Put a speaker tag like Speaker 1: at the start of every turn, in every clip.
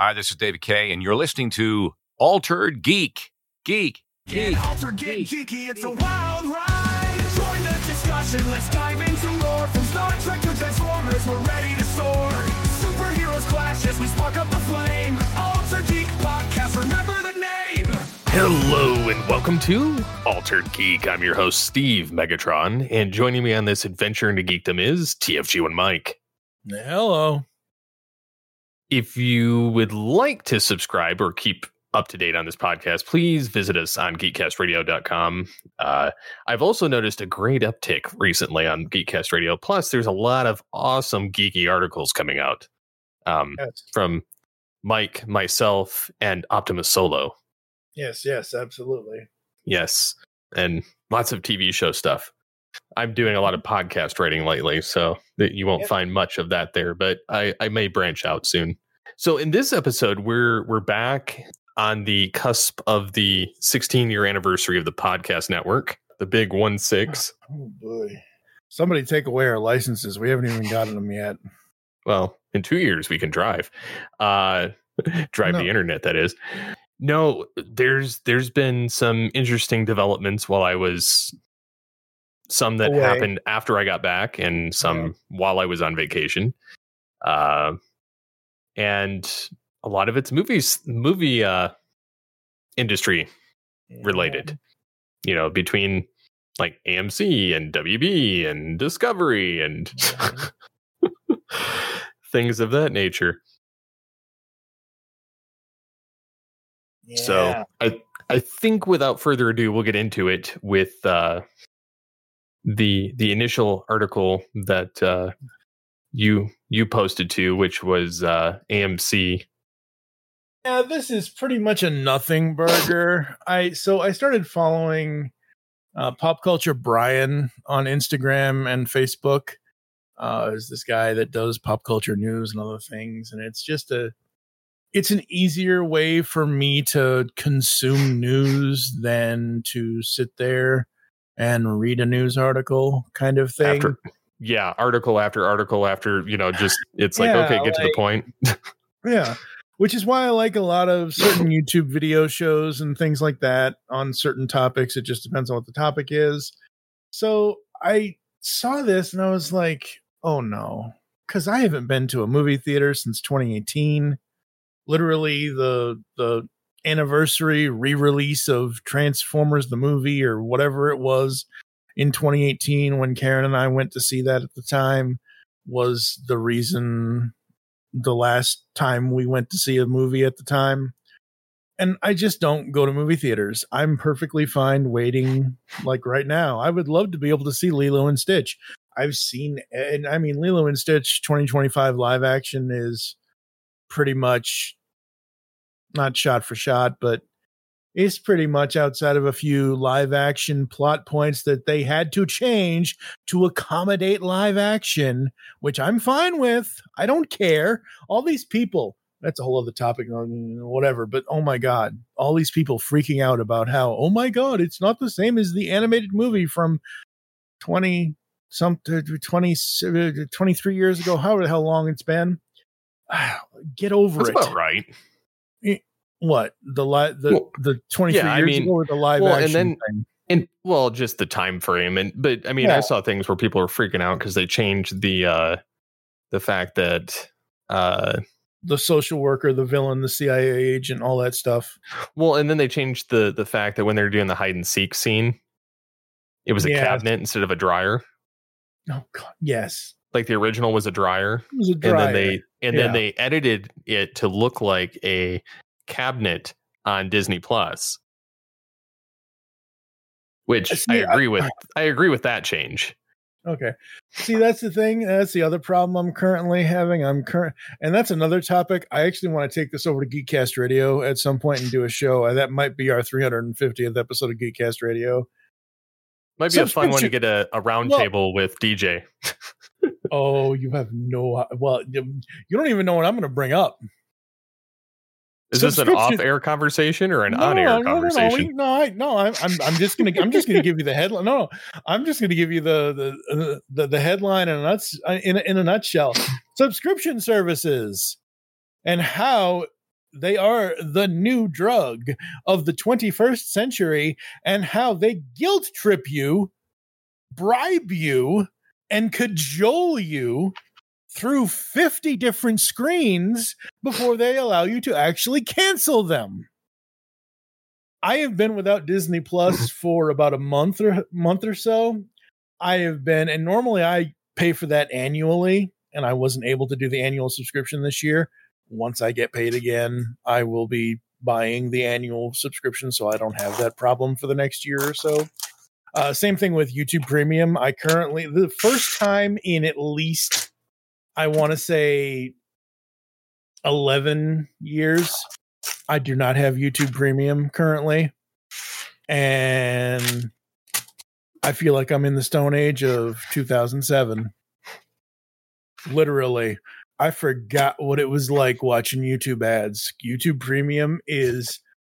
Speaker 1: Hi, this is David Kay, and you're listening to Altered Geek. Geek.
Speaker 2: Get altered, get geeky, it's a wild ride. Join the discussion, let's dive into lore. From Star Trek to Transformers, we're ready to soar. Superheroes clash as we spark up the flame. Altered Geek Podcast, remember the name.
Speaker 3: Hello and welcome to Altered Geek. I'm your host, Steve Megatron, and joining me on this adventure into geekdom is TFG1 Mike.
Speaker 4: Hello.
Speaker 3: If you would like to subscribe or keep up to date on this podcast, please visit us on geekcastradio.com. I've also noticed a great uptick recently on Geekcast Radio. Plus, there's a lot of awesome geeky articles coming out from Mike, myself, and Optimus Solo.
Speaker 4: Yes, absolutely.
Speaker 3: Yes, and lots of TV show stuff. I'm doing a lot of podcast writing lately, so that you won't find much of that there, but I may branch out soon. So in this episode, we're back on the cusp of the 16-year anniversary of the podcast network, the big 1-6.
Speaker 4: Oh boy. Somebody take away our licenses. We haven't even gotten them yet.
Speaker 3: Well, in 2 years we can drive. The internet, that is. No, there's been some interesting developments some that happened after I got back and some while I was on vacation. And a lot of it's movie industry related, between like AMC and WB and Discovery and things of that nature. Yeah. So I think without further ado, we'll get into it with the initial article that you posted to, which was AMC.
Speaker 4: Yeah, this is pretty much a nothing burger. I started following Pop Culture Brian on Instagram and Facebook. There's this guy that does pop culture news and other things, and it's an easier way for me to consume news than to sit there and read a news article kind of thing.
Speaker 3: Article after article after, just it's like, okay, get to the point.
Speaker 4: Yeah. Which is why I like a lot of certain YouTube video shows and things like that on certain topics. It just depends on what the topic is. So I saw this and I was like, oh no, because I haven't been to a movie theater since 2018. Literally the anniversary re-release of Transformers the movie or whatever it was in 2018 when Karen and I went to see that at the time was the reason the last time we went to see a movie at the time. And I just don't go to movie theaters. I'm perfectly fine waiting like right now. I would love to be able to see Lilo and Stitch. Lilo and Stitch 2025 live action is pretty much not shot for shot, but it's pretty much outside of a few live action plot points that they had to change to accommodate live action, which I'm fine with. I don't care. All these people, that's a whole other topic, whatever, but oh my God, all these people freaking out about how, oh my God, it's not the same as the animated movie from 23 years ago, how long it's been. Get over it.
Speaker 3: That's about right.
Speaker 4: What the 23 years ago with the live action thing.
Speaker 3: Just the time frame, I saw things where people were freaking out because they changed the fact that
Speaker 4: the social worker, the villain, the CIA agent, all that stuff.
Speaker 3: Well, and then they changed the fact that when they were doing the hide and seek scene, it was a cabinet instead of a dryer.
Speaker 4: Oh God, yes.
Speaker 3: Like the original was a dryer.
Speaker 4: It was a dryer.
Speaker 3: Then they edited it to look like a cabinet on Disney Plus, which I agree with. I agree with that change.
Speaker 4: Okay. See, that's the thing. That's the other problem I'm currently having. And that's another topic. I actually want to take this over to Geekcast Radio at some point and do a show. That might be our 350th episode of Geekcast Radio.
Speaker 3: Might be a fun one to get a round table with DJ.
Speaker 4: Oh, you have no. Well, you don't even know what I'm going to bring up.
Speaker 3: Is this an off-air conversation or an on-air conversation?
Speaker 4: No. I'm just gonna give you the headline. No, I'm just gonna give you the headline in a nutshell. Subscription services and how they are the new drug of the 21st century, and how they guilt trip you, bribe you, and cajole you through 50 different screens before they allow you to actually cancel them. I have been without Disney Plus for about a month or so. I have been, and normally I pay for that annually, and I wasn't able to do the annual subscription this year. Once I get paid again, I will be buying the annual subscription, so I don't have that problem for the next year or so. Same thing with YouTube Premium. I currently, the first time in at least, I want to say 11 years, I do not have YouTube Premium currently. And I feel like I'm in the Stone Age of 2007. Literally, I forgot what it was like watching YouTube ads. YouTube Premium is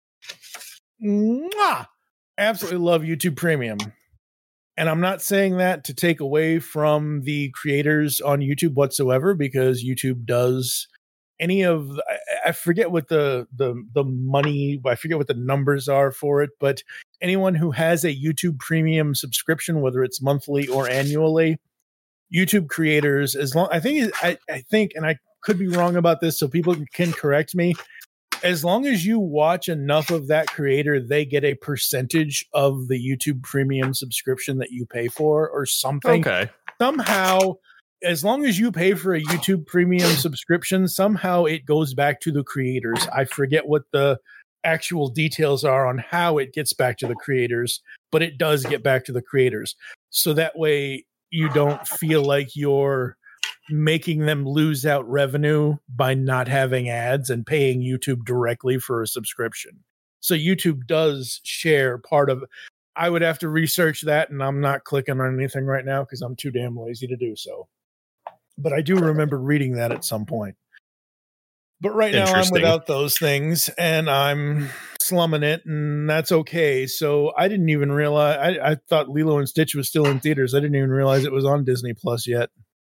Speaker 4: absolutely love YouTube Premium. And I'm not saying that to take away from the creators on YouTube whatsoever, because YouTube does any of I forget what the money, I forget what the numbers are for it, but anyone who has a YouTube Premium subscription, whether it's monthly or annually, YouTube creators, as long I think, and I could be wrong about this, so people can correct me. As long as you watch enough of that creator, they get a percentage of the YouTube Premium subscription that you pay for, or something.
Speaker 3: Okay.
Speaker 4: Somehow, as long as you pay for a YouTube Premium subscription, somehow it goes back to the creators. I forget what the actual details are on how it gets back to the creators, but it does get back to the creators. So that way you don't feel like you're making them lose out revenue by not having ads and paying YouTube directly for a subscription. So YouTube does share part of, I would have to research that, and I'm not clicking on anything right now because I'm too damn lazy to do so. But I do remember reading that at some point. But right now I'm without those things and I'm slumming it, and that's okay. So I didn't even realize, I thought Lilo and Stitch was still in theaters. I didn't even realize it was on Disney Plus yet.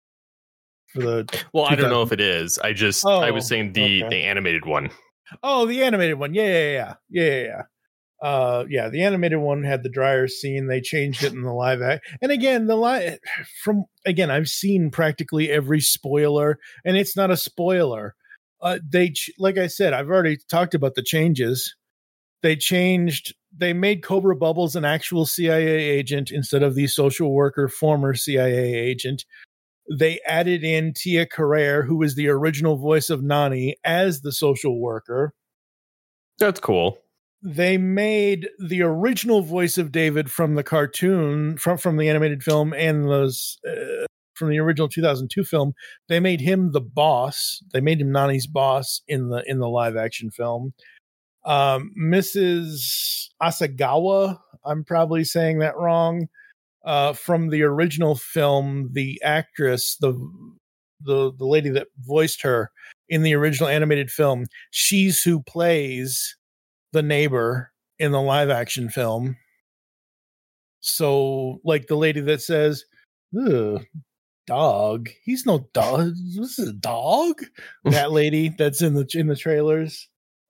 Speaker 3: Well, I don't know if it is. I was saying the animated one.
Speaker 4: Oh, the animated one. Yeah. The animated one had the dryer scene. They changed it in the live act. And again, I've seen practically every spoiler, and it's not a spoiler. Like I said, I've already talked about the changes. They made Cobra Bubbles an actual CIA agent instead of the social worker former CIA agent. They added in Tia Carrere, who was the original voice of Nani, as the social worker.
Speaker 3: That's cool.
Speaker 4: They made the original voice of David from the cartoon, from the animated film, and those from the original 2002 film. They made him the boss. They made him Nani's boss in the live action film. Mrs. Asagawa, I'm probably saying that wrong. From the original film, the actress, the lady that voiced her in the original animated film, she's who plays the neighbor in the live action film. So, like the lady that says, "Dog, he's no dog. This is a dog." That lady that's in the trailers.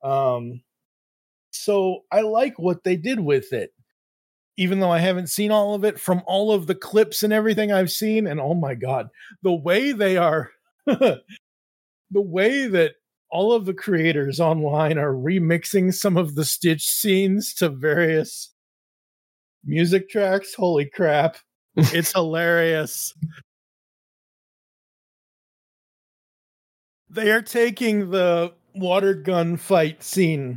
Speaker 4: So I like what they did with it. Even though I haven't seen all of it, from all of the clips and everything I've seen, and oh my God, the way they are, the way that all of the creators online are remixing some of the Stitch scenes to various music tracks. Holy crap. It's hilarious. They are taking the water gun fight scene,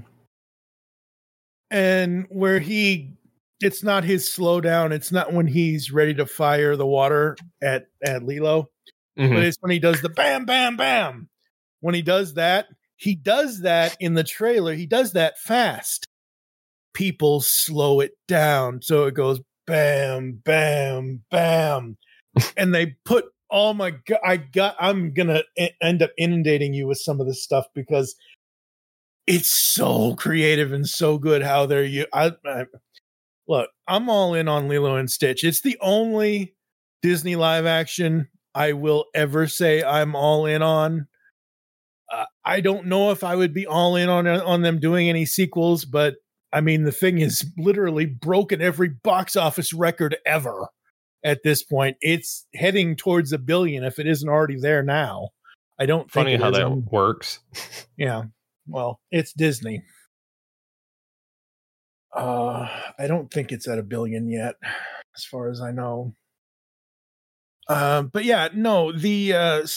Speaker 4: and where it's not his slowdown. It's not when he's ready to fire the water at Lilo, but it's when he does the bam, bam, bam. When he does that in the trailer. He does that fast. People slow it down. So it goes bam, bam, bam. And they put, oh my God, I'm going to end up inundating you with some of this stuff because it's so creative and so good how look, I'm all in on Lilo and Stitch. It's the only Disney live action I will ever say I'm all in on. I don't know if I would be all in on them doing any sequels, but I mean, the thing is literally broken every box office record ever at this point. It's heading towards $1 billion if it isn't already there now. I don't think
Speaker 3: Funny how that works.
Speaker 4: Yeah. Well, it's Disney. I don't think it's at $1 billion yet, as far as I know. But yeah, no, the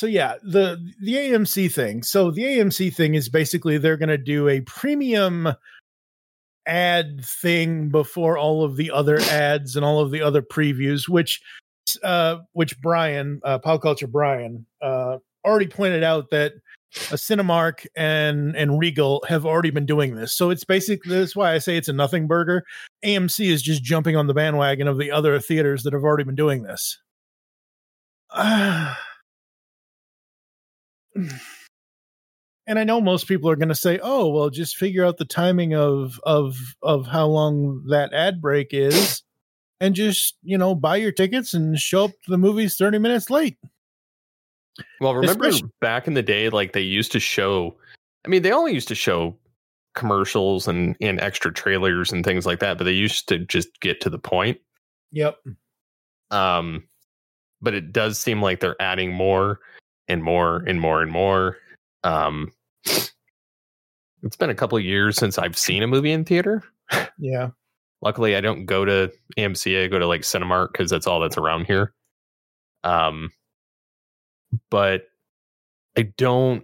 Speaker 4: AMC thing. So the AMC thing is basically they're going to do a premium ad thing before all of the other ads and all of the other previews, which Brian, Pop Culture Brian, already pointed out that a Cinemark and Regal have already been doing this. So it's basically, that's why I say it's a nothing burger. AMC is just jumping on the bandwagon of the other theaters that have already been doing this. And I know most people are going to say, "Oh, well, just figure out the timing of how long that ad break is, and just buy your tickets and show up to the movies 30 minutes late."
Speaker 3: Well, remember back in the day, like they used to show. I mean, they all used to show commercials and extra trailers and things like that, but they used to just get to the point.
Speaker 4: Yep.
Speaker 3: But it does seem like they're adding more and more and more and more. It's been a couple of years since I've seen a movie in theater.
Speaker 4: Yeah.
Speaker 3: Luckily, I don't go to AMC. I go to like Cinemark because that's all that's around here. But I don't,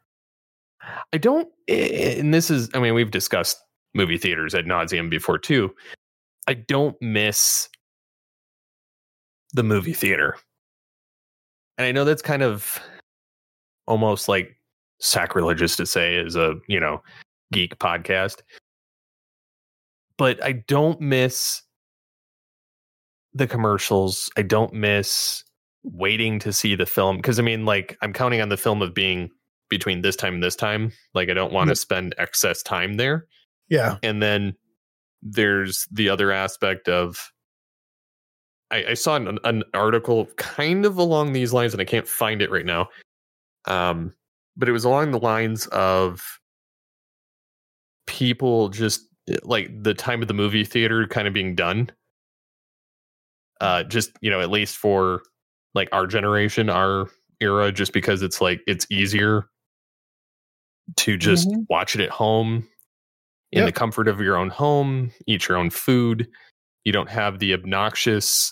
Speaker 3: and this is, I mean, we've discussed movie theaters ad nauseum before too. I don't miss the movie theater. And I know that's kind of almost like sacrilegious to say as a, geek podcast. But I don't miss the commercials. I don't miss waiting to see the film. Because I mean, like, I'm counting on the film of being between this time and this time. Like, I don't want to spend excess time there.
Speaker 4: Yeah.
Speaker 3: And then there's the other aspect of, I saw an article kind of along these lines, and I can't find it right now. But it was along the lines of people just like the time of the movie theater kind of being done. Just, at least for like our generation, our era, just because it's like, it's easier to just watch it at home in the comfort of your own home, eat your own food. You don't have the obnoxious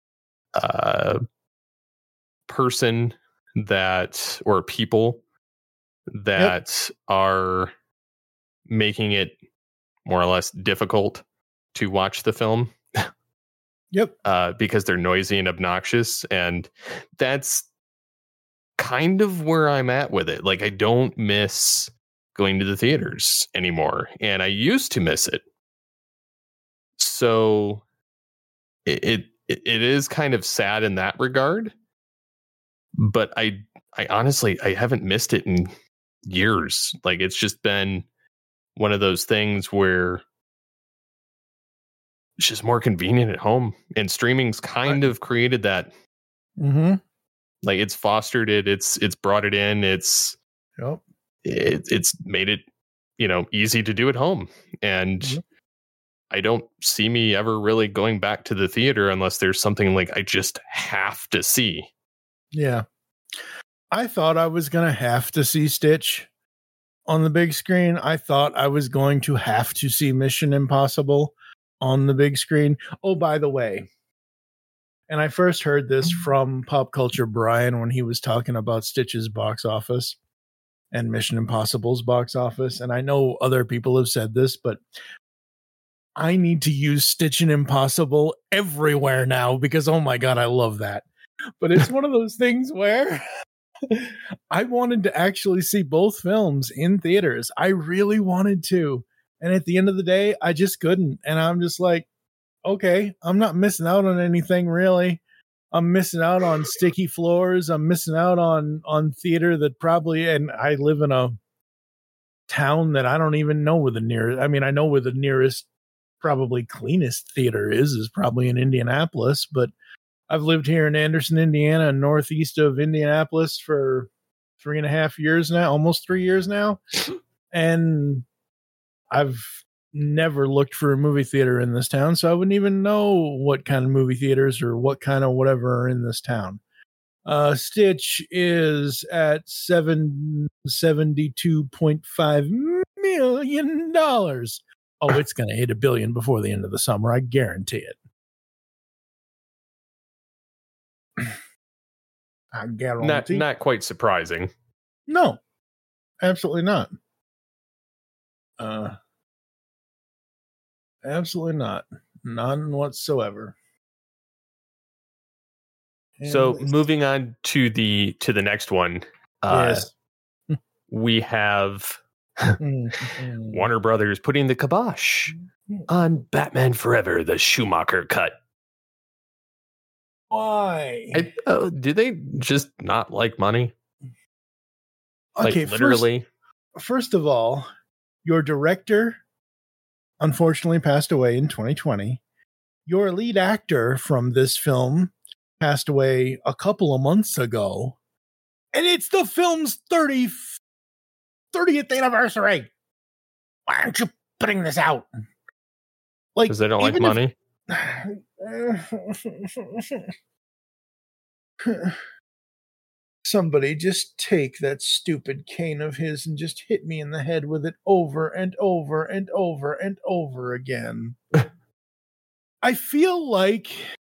Speaker 3: person or people that are making it more or less difficult to watch the film. Because they're noisy and obnoxious. And that's kind of where I'm at with it. Like, I don't miss going to the theaters anymore. And I used to miss it. So it is kind of sad in that regard. But I honestly, I haven't missed it in years. Like, it's just been one of those things where it's just more convenient at home, and streaming's kind of created that. Like, it's fostered it. It's brought it in. It's made it, easy to do at home. And I don't see me ever really going back to the theater unless there's something like I just have to see.
Speaker 4: Yeah. I thought I was going to have to see Stitch on the big screen. I thought I was going to have to see Mission Impossible on the big screen. Oh, by the way, and I first heard this from Pop Culture Brian when he was talking about Stitch's box office and Mission Impossible's box office. And I know other people have said this, but I need to use Stitch and Impossible everywhere now because, oh my God, I love that. But it's one of those things where I wanted to actually see both films in theaters. I really wanted to. And at the end of the day, I just couldn't. And I'm just like, okay, I'm not missing out on anything really. I'm missing out on sticky floors. I'm missing out on theater that probably, and I live in a town that I don't even know where the nearest, I mean, I know where the nearest probably cleanest theater is probably in Indianapolis, but I've lived here in Anderson, Indiana, northeast of Indianapolis for 3.5 years now, almost 3 years now. And I've never looked for a movie theater in this town, so I wouldn't even know what kind of movie theaters or what kind of whatever are in this town. Stitch is at $772.5 million. Oh, it's going to hit $1 billion before the end of the summer. I guarantee it. I guarantee.
Speaker 3: Not quite surprising.
Speaker 4: No, absolutely not. Absolutely not. None whatsoever.
Speaker 3: So moving on to the next one.
Speaker 4: Yes.
Speaker 3: We have Warner Brothers putting the kibosh on Batman Forever, the Schumacher cut.
Speaker 4: Why?
Speaker 3: Do they just not like money?
Speaker 4: Okay,
Speaker 3: like literally.
Speaker 4: First of all, your director unfortunately passed away in 2020. Your lead actor from this film passed away a couple of months ago. And it's the film's 30th anniversary. Why aren't you putting this out? Like,
Speaker 3: because they don't like money?
Speaker 4: Somebody just take that stupid cane of his and just hit me in the head with it over and over and over and over again. I feel like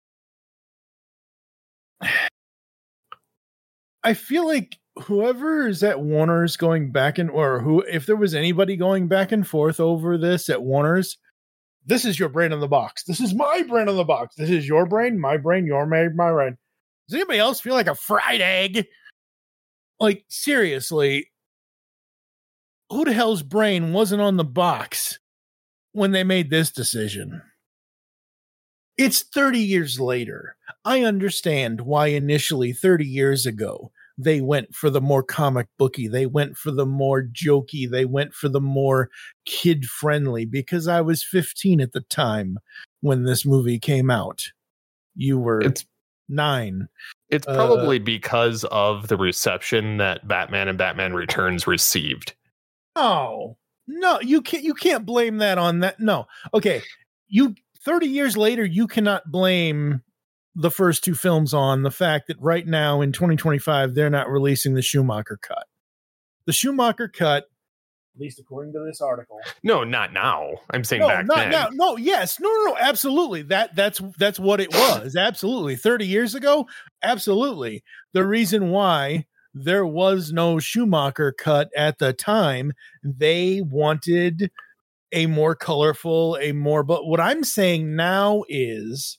Speaker 4: whoever is at Warner's going back and, or who, if there was anybody going back and forth over this at Warner's, this is your brain on the box. This is my brain on the box. This is your brain, my brain, your brain, my brain. Does anybody else feel like a fried egg? Like, seriously, who the hell's brain wasn't on the box when they made this decision? It's 30 years later. I understand why initially 30 years ago they went for the more comic booky, they went for the more jokey, they went for the more kid friendly, because I was 15 at the time when this movie came out. You were 9.
Speaker 3: It's probably because of the reception that Batman and Batman Returns received.
Speaker 4: Oh, no, you can't blame that on that. No. Okay. 30 years later, you cannot blame the first two films on the fact that right now in 2025, they're not releasing the Schumacher cut. The Schumacher cut, at least according to this article.
Speaker 3: No, not now. I'm saying back
Speaker 4: not
Speaker 3: then.
Speaker 4: Now. No, yes. No, absolutely. That's what it was. Absolutely. 30 years ago? Absolutely. The reason why there was no Schumacher cut at the time, they wanted a more colorful, but what I'm saying now is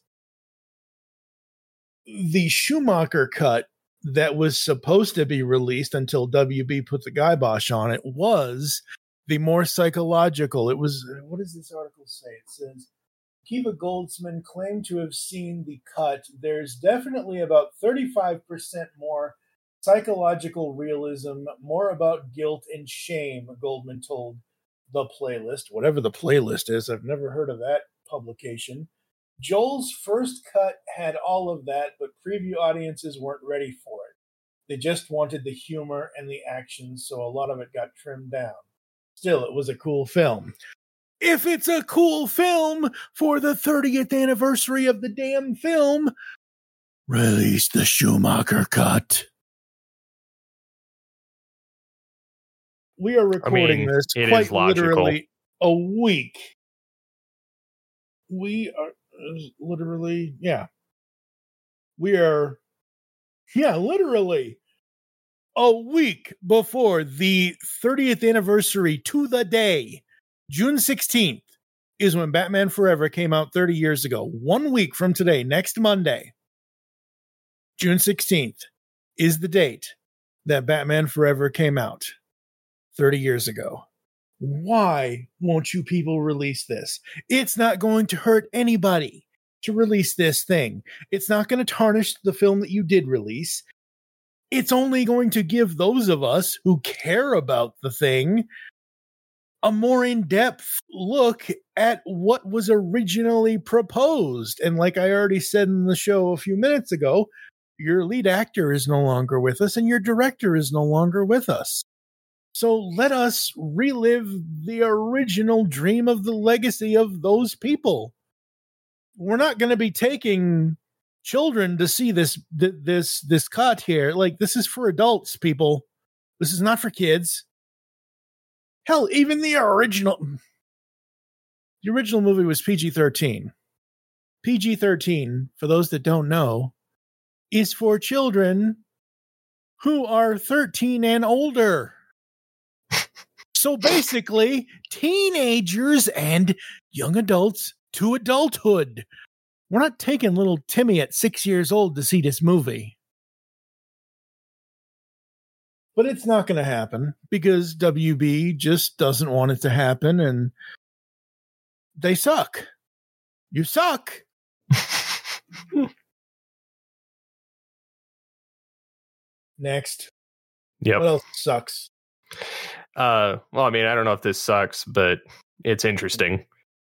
Speaker 4: the Schumacher cut that was supposed to be released until WB put the kibosh on it was the more psychological. It was, what does this article say? It says, Kiva Goldsman claimed to have seen the cut. There's definitely about 35% more psychological realism, more about guilt and shame, Goldman told the Playlist. Whatever the Playlist is, I've never heard of that publication. Joel's first cut had all of that, but preview audiences weren't ready for it. They just wanted the humor and the action, so a lot of it got trimmed down. Still, it was a cool film. If it's a cool film for the 30th anniversary of the damn film, release the Schumacher cut. We are recording this quite literally a week. We are literally, we are, literally a week before the 30th anniversary to the day. June 16th is when Batman Forever came out 30 years ago. 1 week from today, next Monday, June 16th, is the date that Batman Forever came out 30 years ago. Why won't you people release this? It's not going to hurt anybody to release this thing. It's not going to tarnish the film that you did release. It's only going to give those of us who care about the thing a more in-depth look at what was originally proposed. And like I already said in the show a few minutes ago, your lead actor is no longer with us and your director is no longer with us. So let us relive the original dream of the legacy of those people. We're not going to be taking children to see this cut here. Like, this is for adults, people. This is not for kids. Hell, even the original movie was PG-13. PG-13, for those that don't know, is for children who are 13 and older. So basically, teenagers and young adults to adulthood. We're not taking little Timmy at 6 years old to see this movie. But it's not going to happen because WB just doesn't want it to happen, and they suck. You suck. Next.
Speaker 3: Yep.
Speaker 4: What else sucks?
Speaker 3: Well, I mean, I don't know if this sucks, but it's interesting.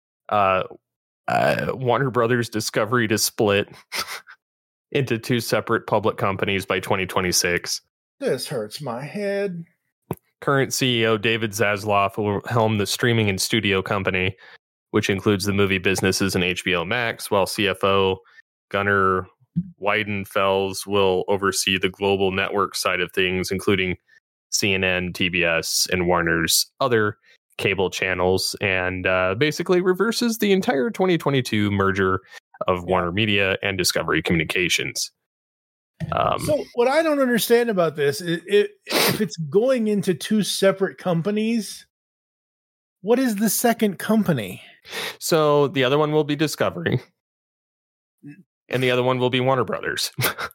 Speaker 3: Warner Brothers Discovery to split into two separate public companies by 2026.
Speaker 4: This hurts my head.
Speaker 3: Current CEO David Zaslav will helm the streaming and studio company, which includes the movie businesses and HBO Max, while CFO Gunnar Weidenfels will oversee the global network side of things, including CNN, TBS, and Warner's other cable channels, and basically reverses the entire 2022 merger of Warner Media and Discovery Communications.
Speaker 4: So what I don't understand about this is if it's going into two separate companies, what is the second company?
Speaker 3: So the other one will be Discovery, and the other one will be Warner Brothers.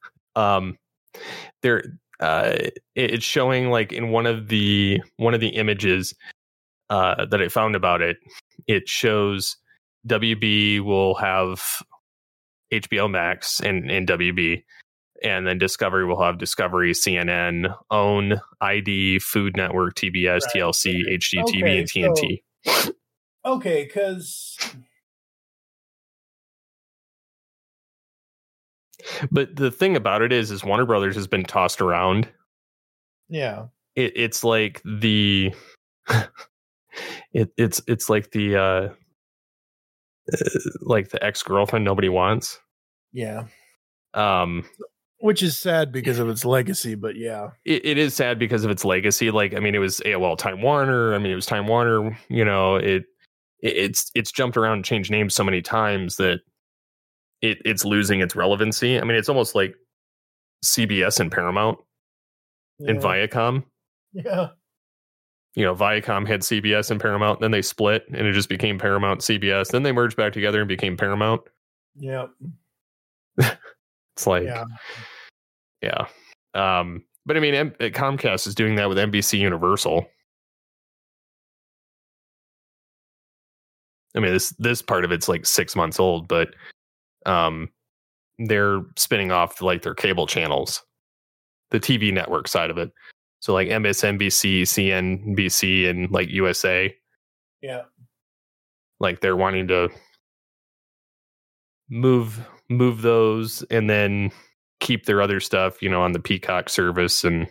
Speaker 3: It's showing, like, in one of the images that I found about it. It shows WB will have HBO Max and WB, and then Discovery will have Discovery, CNN, OWN, ID, Food Network, TBS, right, TLC, okay, HGTV, and TNT.
Speaker 4: So, okay, because...
Speaker 3: But the thing about it is Warner Brothers has been tossed around.
Speaker 4: Yeah.
Speaker 3: It's like the... It's like the ex-girlfriend nobody wants.
Speaker 4: Yeah. Which is sad because of its legacy, but yeah.
Speaker 3: It is sad because of its legacy. Like, I mean, it was AOL Time Warner. I mean, it was Time Warner. You know, it's jumped around and changed names so many times that it's losing its relevancy. I mean, it's almost like CBS and Paramount and Viacom.
Speaker 4: Yeah.
Speaker 3: You know, Viacom had CBS and Paramount, then they split and it just became Paramount CBS. Then they merged back together and became Paramount.
Speaker 4: Yeah.
Speaker 3: It's like, yeah. But I mean, Comcast is doing that with NBC Universal. I mean, this part of it's like 6 months old, but they're spinning off like their cable channels, the TV network side of it. So like MSNBC, CNBC, and like USA.
Speaker 4: Yeah.
Speaker 3: Like they're wanting to move those and then keep their other stuff, you know, on the Peacock service. And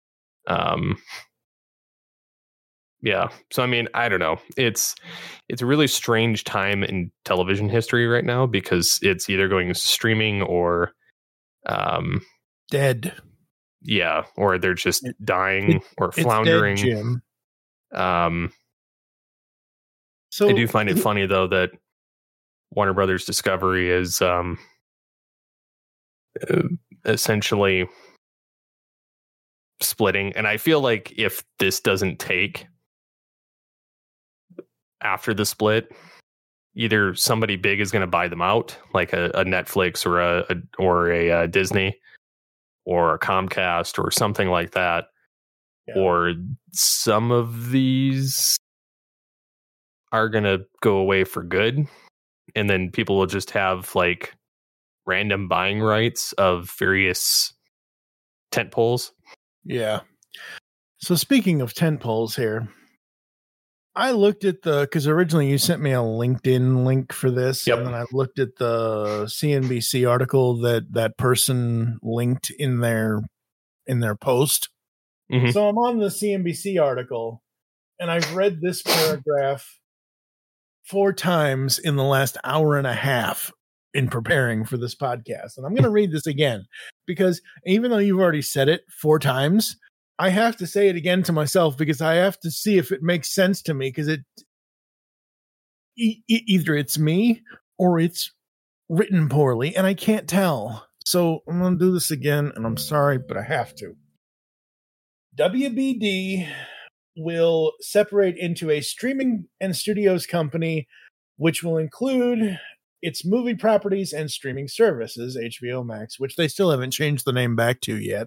Speaker 3: yeah. So I mean, I don't know. It's a really strange time in television history right now because it's either going streaming or
Speaker 4: dead.
Speaker 3: Yeah, or they're just dying or floundering.
Speaker 4: It's dead, Jim.
Speaker 3: So I do find it funny though that Warner Brothers Discovery is essentially splitting, and I feel like if this doesn't take after the split, either somebody big is going to buy them out, like a Netflix or a Disney or a Comcast or something like that, or some of these are going to go away for good, and then people will just have like random buying rights of various tentpoles.
Speaker 4: Yeah. So speaking of tentpoles here, I looked at because originally you sent me a LinkedIn link for this,
Speaker 3: Yep.
Speaker 4: and then I looked at the CNBC article that person linked in their post.
Speaker 3: Mhm.
Speaker 4: So I'm on the CNBC article, and I've read this paragraph 4 times in the last hour and a half in preparing for this podcast. And I'm going to read this again because even though you've already said it 4 times, I have to say it again to myself because I have to see if it makes sense to me because either it's me or it's written poorly and I can't tell. So I'm going to do this again, and I'm sorry, but I have to. WBD will separate into a streaming and studios company, which will include its movie properties and streaming services, HBO Max, which they still haven't changed the name back to yet.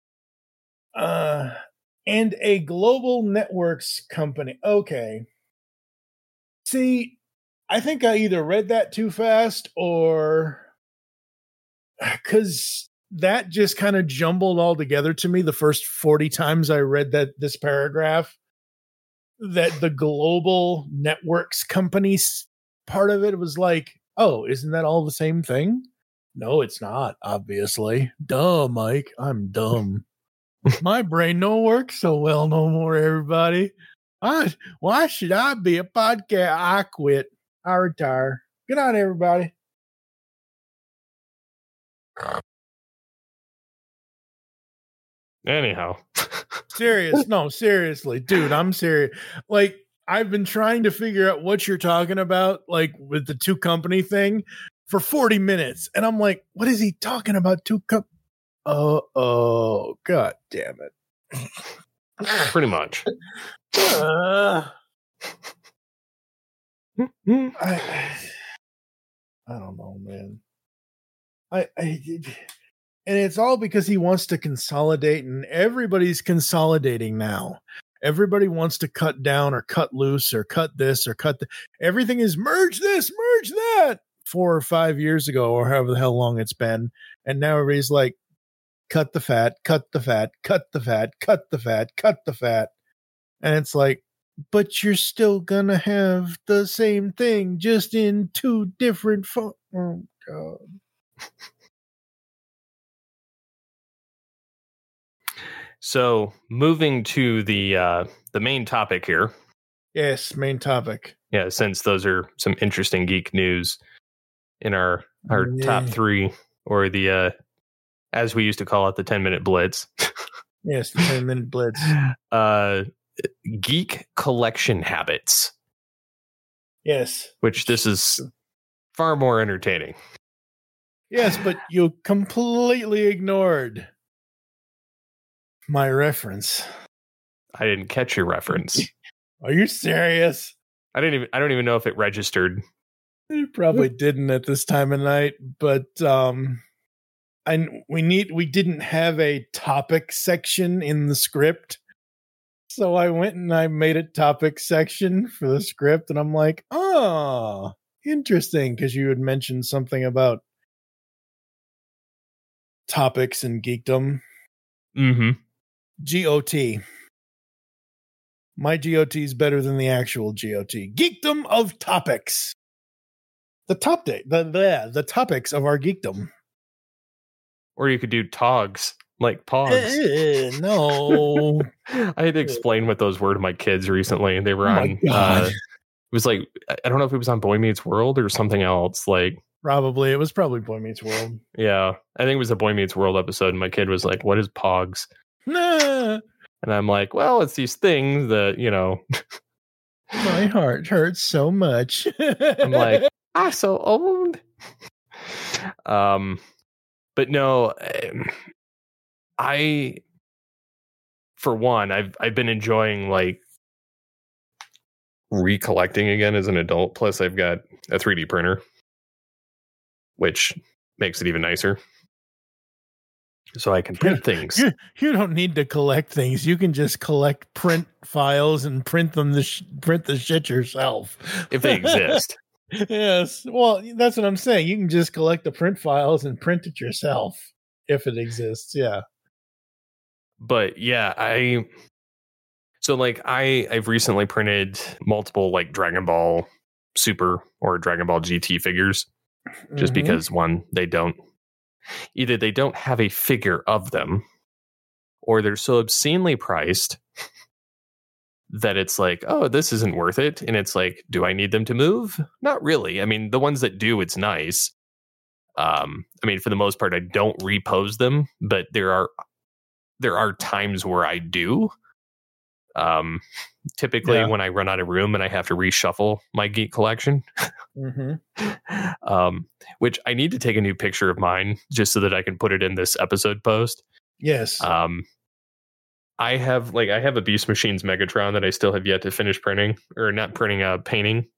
Speaker 4: And a global networks company. Okay. See, I think I either read that too fast or because that just kind of jumbled all together to me the first 40 times I read this paragraph, that the global networks companies part of it was like, oh, isn't that all the same thing? No, it's not, obviously. Duh, Mike. I'm dumb. My brain don't work so well no more, everybody. Why should I be a podcast? I quit. I retire. Good night, everybody.
Speaker 3: Anyhow.
Speaker 4: Seriously, dude, I'm serious. Like, I've been trying to figure out what you're talking about, like with the 2 company thing for 40 minutes. And I'm like, what is he talking about? 2 company? Oh, God damn it.
Speaker 3: Pretty much.
Speaker 4: I don't know, man. And it's all because he wants to consolidate, and everybody's consolidating now. Everybody wants to cut down or cut loose or cut this or cut everything is merge this, merge that 4 or 5 years ago or however the hell long it's been. And now everybody's like, cut the fat, cut the fat, cut the fat, cut the fat, cut the fat. And it's like, but you're still going to have the same thing, just in 2 different oh, God.
Speaker 3: So moving to the main topic here.
Speaker 4: Yes, main topic.
Speaker 3: Yeah, since those are some interesting geek news in our top 3, or the as we used to call it, the 10-minute blitz.
Speaker 4: Yes, the 10-minute blitz.
Speaker 3: Geek collection habits.
Speaker 4: Yes.
Speaker 3: Which this is far more entertaining.
Speaker 4: Yes, but you completely ignored my reference.
Speaker 3: I didn't catch your reference.
Speaker 4: Are you serious?
Speaker 3: I don't even know if it registered.
Speaker 4: It probably didn't at this time of night, but we didn't have a topic section in the script. So I went and I made a topic section for the script, and I'm like, oh, interesting, because you had mentioned something about topics and geekdom.
Speaker 3: Mm-hmm.
Speaker 4: GOT. My GOT is better than the actual GOT. Geekdom of topics. The topics of our geekdom.
Speaker 3: Or you could do togs, like pogs.
Speaker 4: No.
Speaker 3: I had to explain what those were to my kids recently. They were on. It was like, I don't know if it was on Boy Meets World or something else. Like,
Speaker 4: it was probably Boy Meets World.
Speaker 3: Yeah, I think it was a Boy Meets World episode, and my kid was like, "What is pogs?"
Speaker 4: Nah.
Speaker 3: And I'm like, "Well, it's these things that, you know."
Speaker 4: My heart hurts so much.
Speaker 3: I'm like, I'm so old. But no, for one, I've been enjoying like recollecting again as an adult. Plus, I've got a 3D printer, which makes it even nicer. So I can print things.
Speaker 4: You don't need to collect things. You can just collect print files and print them. Print the shit yourself
Speaker 3: if they exist.
Speaker 4: Yes. Well, that's what I'm saying. You can just collect the print files and print it yourself if it exists. Yeah.
Speaker 3: But yeah, So like I've recently printed multiple like Dragon Ball Super or Dragon Ball GT figures just because one, they don't have a figure of them, or they're so obscenely priced that it's like, oh, this isn't worth it. And it's like, do I need them to move? Not really. I mean, the ones that do, it's nice. I mean, for the most part, I don't repose them, but there are times where I do. Typically when I run out of room and I have to reshuffle my Geek collection, which I need to take a new picture of mine just so that I can put it in this episode post.
Speaker 4: Yes.
Speaker 3: I have a Beast Machines Megatron that I still have yet to finish printing, or not printing, painting.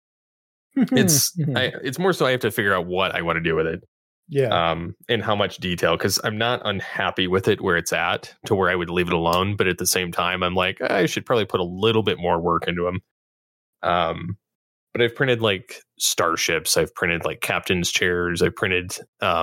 Speaker 3: It's more so I have to figure out what I want to do with it.
Speaker 4: Yeah.
Speaker 3: And how much detail, because I'm not unhappy with it where it's at to where I would leave it alone. But at the same time, I'm like, I should probably put a little bit more work into them. But I've printed like starships. I've printed like captain's chairs. I printed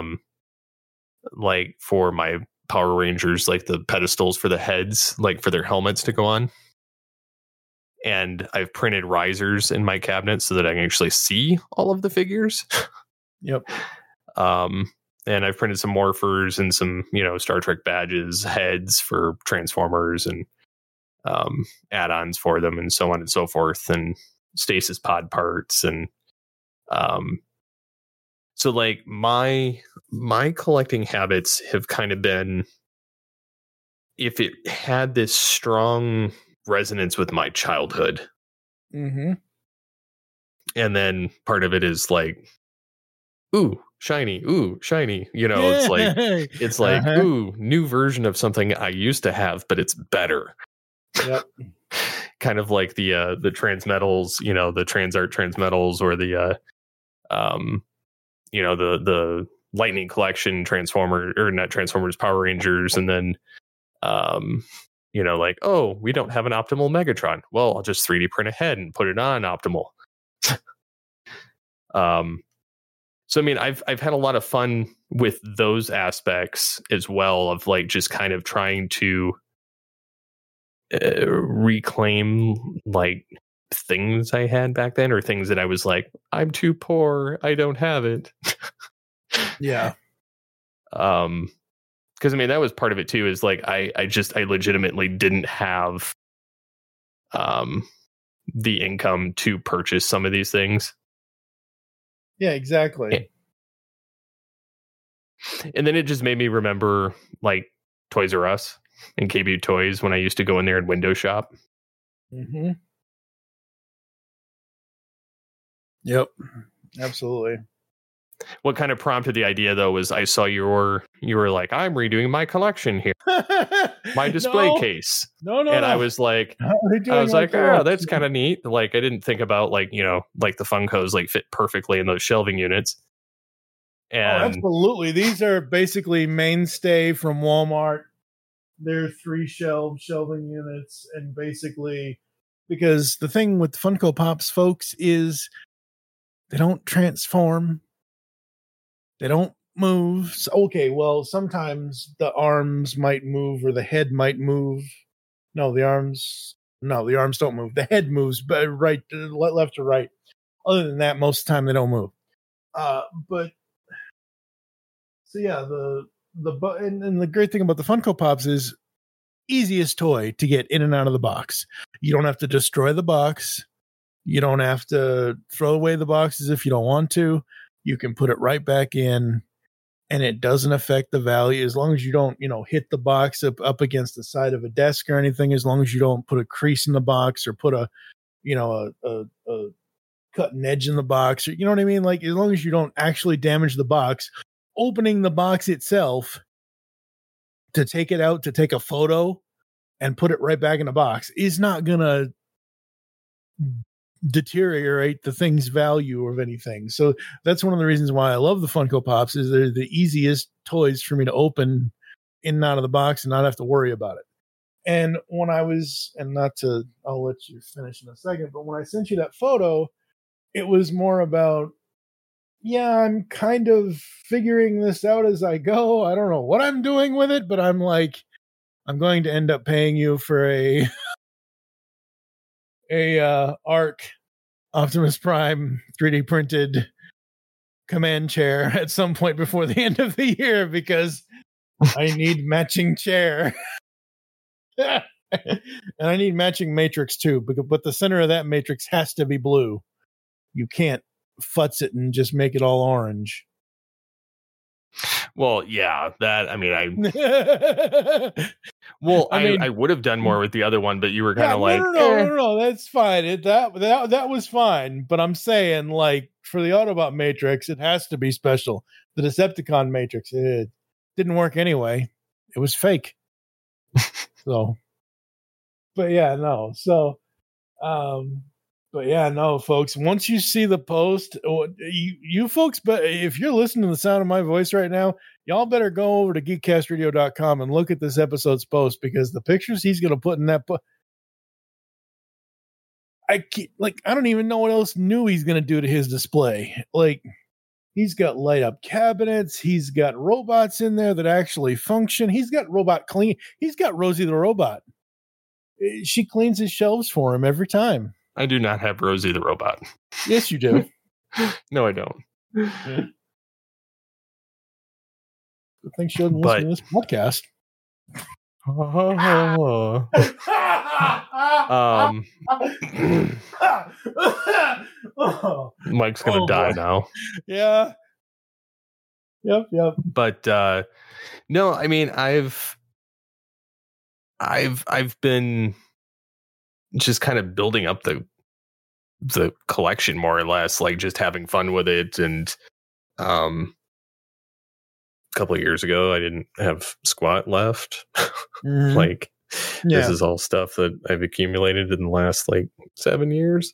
Speaker 3: like for my Power Rangers, like the pedestals for the heads, like for their helmets to go on. And I've printed risers in my cabinet so that I can actually see all of the figures.
Speaker 4: Yep.
Speaker 3: And I've printed some morphers and some, Star Trek badges, heads for Transformers, and add-ons for them, and so on and so forth, and stasis pod parts. And so like my collecting habits have kind of been, if it had this strong resonance with my childhood.
Speaker 4: Mm-hmm.
Speaker 3: And then part of it is like, ooh, shiny. It's like, ooh, new version of something I used to have, but it's better.
Speaker 4: Yep.
Speaker 3: Kind of like the Transmetals, the Transart Transmetals, or the Lightning Collection Transformer, or not Transformers, Power Rangers. And then, like, oh, we don't have an optimal Megatron. Well, I'll just 3D print a head and put it on optimal. So, I mean, I've had a lot of fun with those aspects as well, of like just kind of trying to reclaim like things I had back then, or things that I was like, I'm too poor, I don't have it.
Speaker 4: Yeah.
Speaker 3: Because I mean, that was part of it too, is like I legitimately didn't have the income to purchase some of these things.
Speaker 4: Yeah, exactly.
Speaker 3: And then it just made me remember like Toys R Us and KB Toys when I used to go in there and window shop.
Speaker 4: Mm-hmm. Yep, absolutely.
Speaker 3: What kind of prompted the idea, though, was I saw you were like, I'm redoing my collection here, my display case.
Speaker 4: No.
Speaker 3: I was like, oh, that's kind of neat. Like, I didn't think about like the Funkos like fit perfectly in those shelving units. And
Speaker 4: absolutely, these are basically mainstay from Walmart. They're 3 shelving units, and basically, because the thing with Funko Pops, folks, is they don't transform. They don't move. So, okay, well, sometimes the arms might move or the head might move. No, the arms don't move. The head moves, but left to right. Other than that, most of the time they don't move. But so yeah, and the great thing about the Funko Pops is easiest toy to get in and out of the box. You don't have to destroy the box. You don't have to throw away the boxes if you don't want to. You can put it right back in, and it doesn't affect the value as long as you don't, hit the box up against the side of a desk or anything. As long as you don't put a crease in the box or put a cutting edge in the box, or, you know what I mean? Like, as long as you don't actually damage the box, opening the box itself to take it out, to take a photo and put it right back in the box is not going to deteriorate the thing's value of anything. So that's one of the reasons why I love the Funko Pops, is they're the easiest toys for me to open in and out of the box and not have to worry about it. And when I'll let you finish in a second, but when I sent you that photo, it was more about, I'm kind of figuring this out as I go. I don't know what I'm doing with it, but I'm like, I'm going to end up paying you for a a ARC Optimus Prime 3D printed command chair at some point before the end of the year because I need matching chair. And I need matching matrix too, but the center of that matrix has to be blue. You can't futz it and just make it all orange.
Speaker 3: Well, yeah, that, I mean, I would have done more with the other one, but you were kind of
Speaker 4: no, that's fine. That was fine. But I'm saying, like, for the Autobot Matrix, it has to be special. The Decepticon Matrix, it didn't work anyway. It was fake. So, but yeah, no. So, but yeah, no, folks, once you see the post, you folks, but if you're listening to the sound of my voice right now, y'all better go over to geekcastradio.com and look at this episode's post because the pictures he's going to put in that I don't even know what else new he's going to do to his display. Like, he's got light up cabinets. He's got robots in there that actually function. He's got He's got Rosie the robot. She cleans his shelves for him every time.
Speaker 3: I do not have Rosie the robot.
Speaker 4: Yes, you do.
Speaker 3: No, I don't.
Speaker 4: Yeah. Good thing she doesn't listen to this podcast.
Speaker 3: Mike's gonna die now.
Speaker 4: Yeah. Yep.
Speaker 3: But no, I mean, I've been just kind of building up the collection more or less, like just having fun with it. And a couple of years ago, I didn't have squat left. Like, this is all stuff that I've accumulated in the last like 7 years,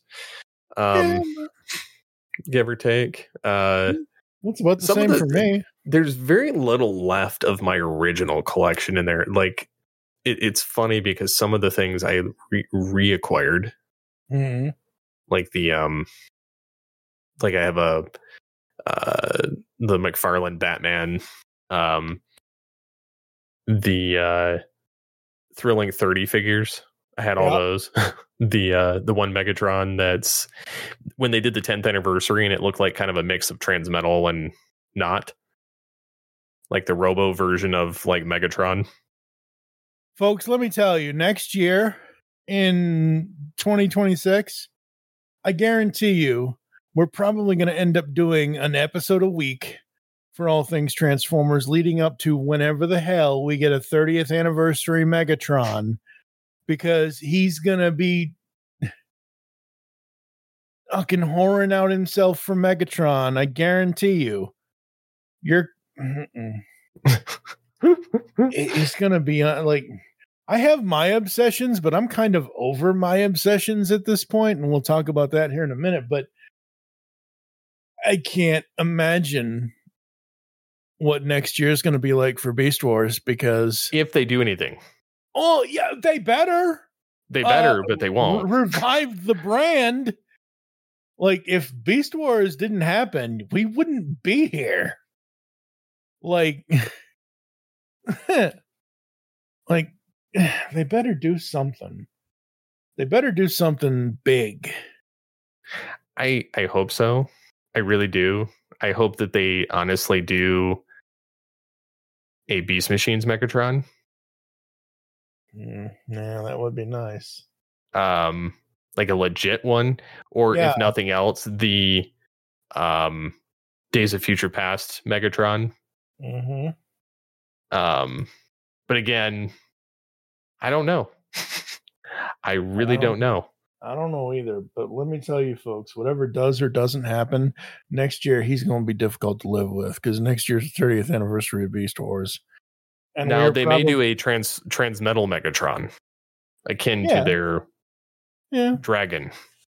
Speaker 3: give or take.
Speaker 4: That's about the same for me.
Speaker 3: There's very little left of my original collection in there. Like, it's funny because some of the things I reacquired, like the like I have the McFarlane Batman, the Thrilling 30 figures. I had all those. The one Megatron that's when they did the 10th anniversary and it looked like kind of a mix of Transmetal and not, like the Robo version of like Megatron.
Speaker 4: Folks, let me tell you, next year in 2026, I guarantee you, we're probably going to end up doing an episode a week for all things Transformers leading up to whenever the hell we get a 30th anniversary Megatron, because he's going to be fucking whoring out himself for Megatron. I guarantee you. It's going to be like, I have my obsessions, but I'm kind of over my obsessions at this point, and we'll talk about that here in a minute, but I can't imagine what next year is going to be like for Beast Wars, because
Speaker 3: if they do anything.
Speaker 4: Oh, yeah, they better.
Speaker 3: They better, but they won't.
Speaker 4: Revive the brand. Like, if Beast Wars didn't happen, we wouldn't be here. Like, like, they better do something. They better do something big.
Speaker 3: I hope so. I really do. I hope that they honestly do a Beast Machines Megatron.
Speaker 4: Yeah, that would be nice.
Speaker 3: Like a legit one, or if nothing else, the Days of Future Past Megatron. But again, I don't know. I really don't know.
Speaker 4: I don't know either, but let me tell you folks, whatever does or doesn't happen next year, he's going to be difficult to live with, because next year's the 30th anniversary of Beast Wars. And
Speaker 3: now they may do a Transmetal Megatron akin to their dragon.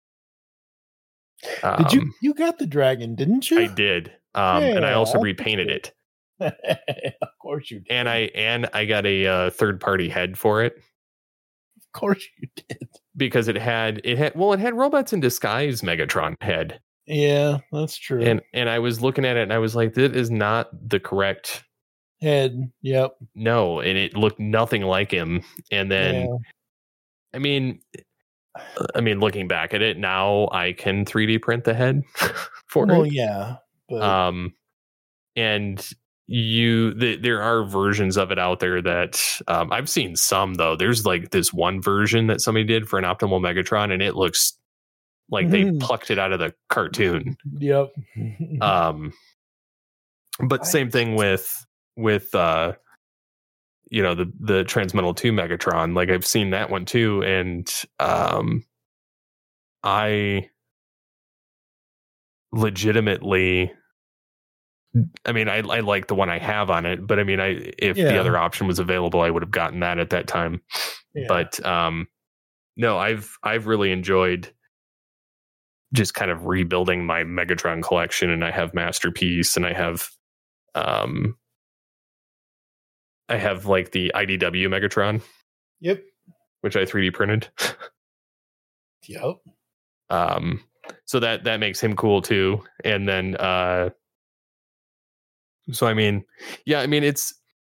Speaker 4: Did you got the dragon, didn't you?
Speaker 3: I did. And I also repainted it.
Speaker 4: Of course you did.
Speaker 3: And I got a third party head for it.
Speaker 4: Of course you did.
Speaker 3: Because it had Robots in Disguise Megatron head.
Speaker 4: Yeah, that's true.
Speaker 3: And I was looking at it and I was like, that is not the correct
Speaker 4: head. Yep.
Speaker 3: No, and it looked nothing like him. And then I mean, I mean, looking back at it now, I can 3D print the head for
Speaker 4: Well,
Speaker 3: it.
Speaker 4: yeah. But
Speaker 3: And there are versions of it out there that I've seen some, though. There's like this one version that somebody did for an Optimal Megatron, and it looks like they plucked it out of the cartoon.
Speaker 4: Yep.
Speaker 3: But same thing with the Transmetal 2 Megatron. Like, I've seen that one too, and I legitimately, I mean, I like the one I have on it, but I mean, if the other option was available, I would have gotten that at that time. Yeah. But no, I've really enjoyed just kind of rebuilding my Megatron collection, and I have Masterpiece, and I have like the IDW Megatron.
Speaker 4: Yep.
Speaker 3: Which I 3D printed.
Speaker 4: Yep.
Speaker 3: So that makes him cool too. And then so I mean, yeah, I mean it's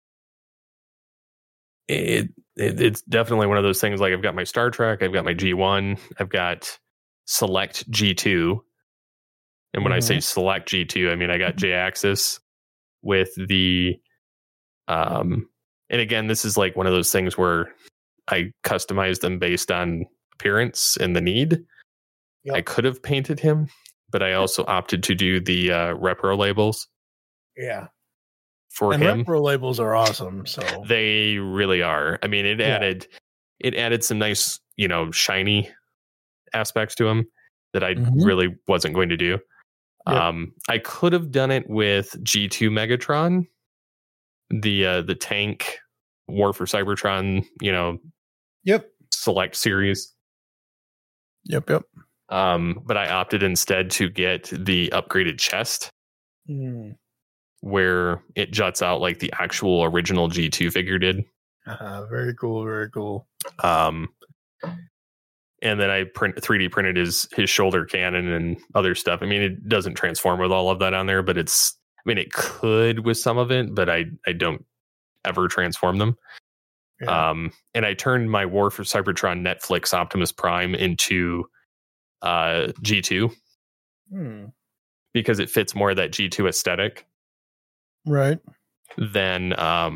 Speaker 3: definitely one of those things. Like, I've got my Star Trek, I've got my G1, I've got Select G2. And when I say Select G2, I mean I got J-Axis with the and again, this is like one of those things where I customized them based on appearance and the need. Yep. I could have painted him, but I also opted to do the repro labels.
Speaker 4: Yeah.
Speaker 3: For him.
Speaker 4: Repro labels are awesome. So
Speaker 3: they really are. I mean, it added some nice, shiny aspects to him that I really wasn't going to do. Yep. I could have done it with G2 Megatron, the tank War for Cybertron, Select series.
Speaker 4: Yep.
Speaker 3: But I opted instead to get the upgraded chest, where it juts out like the actual original G2 figure did.
Speaker 4: Very cool. Very cool.
Speaker 3: And then I 3D printed his shoulder cannon and other stuff. I mean, it doesn't transform with all of that on there, but it could with some of it, but I don't ever transform them. Yeah. And I turned my War for Cybertron Netflix Optimus Prime into G2 because it fits more of that G2 aesthetic,
Speaker 4: right?
Speaker 3: Than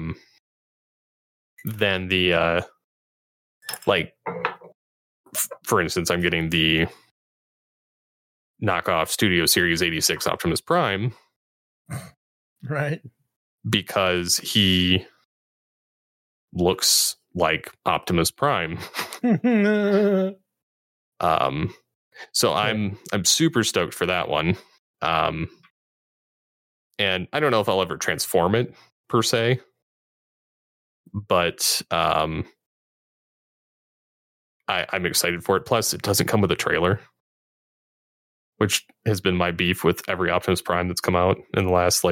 Speaker 3: the like, for instance, I'm getting the knockoff Studio Series 86 Optimus Prime,
Speaker 4: right? Because
Speaker 3: he looks like Optimus Prime. So I'm super stoked for that one. And I don't know if I'll ever transform it per se, but I'm excited for it. Plus, it doesn't come with a trailer, which has been my beef with every Optimus Prime that's come out in the last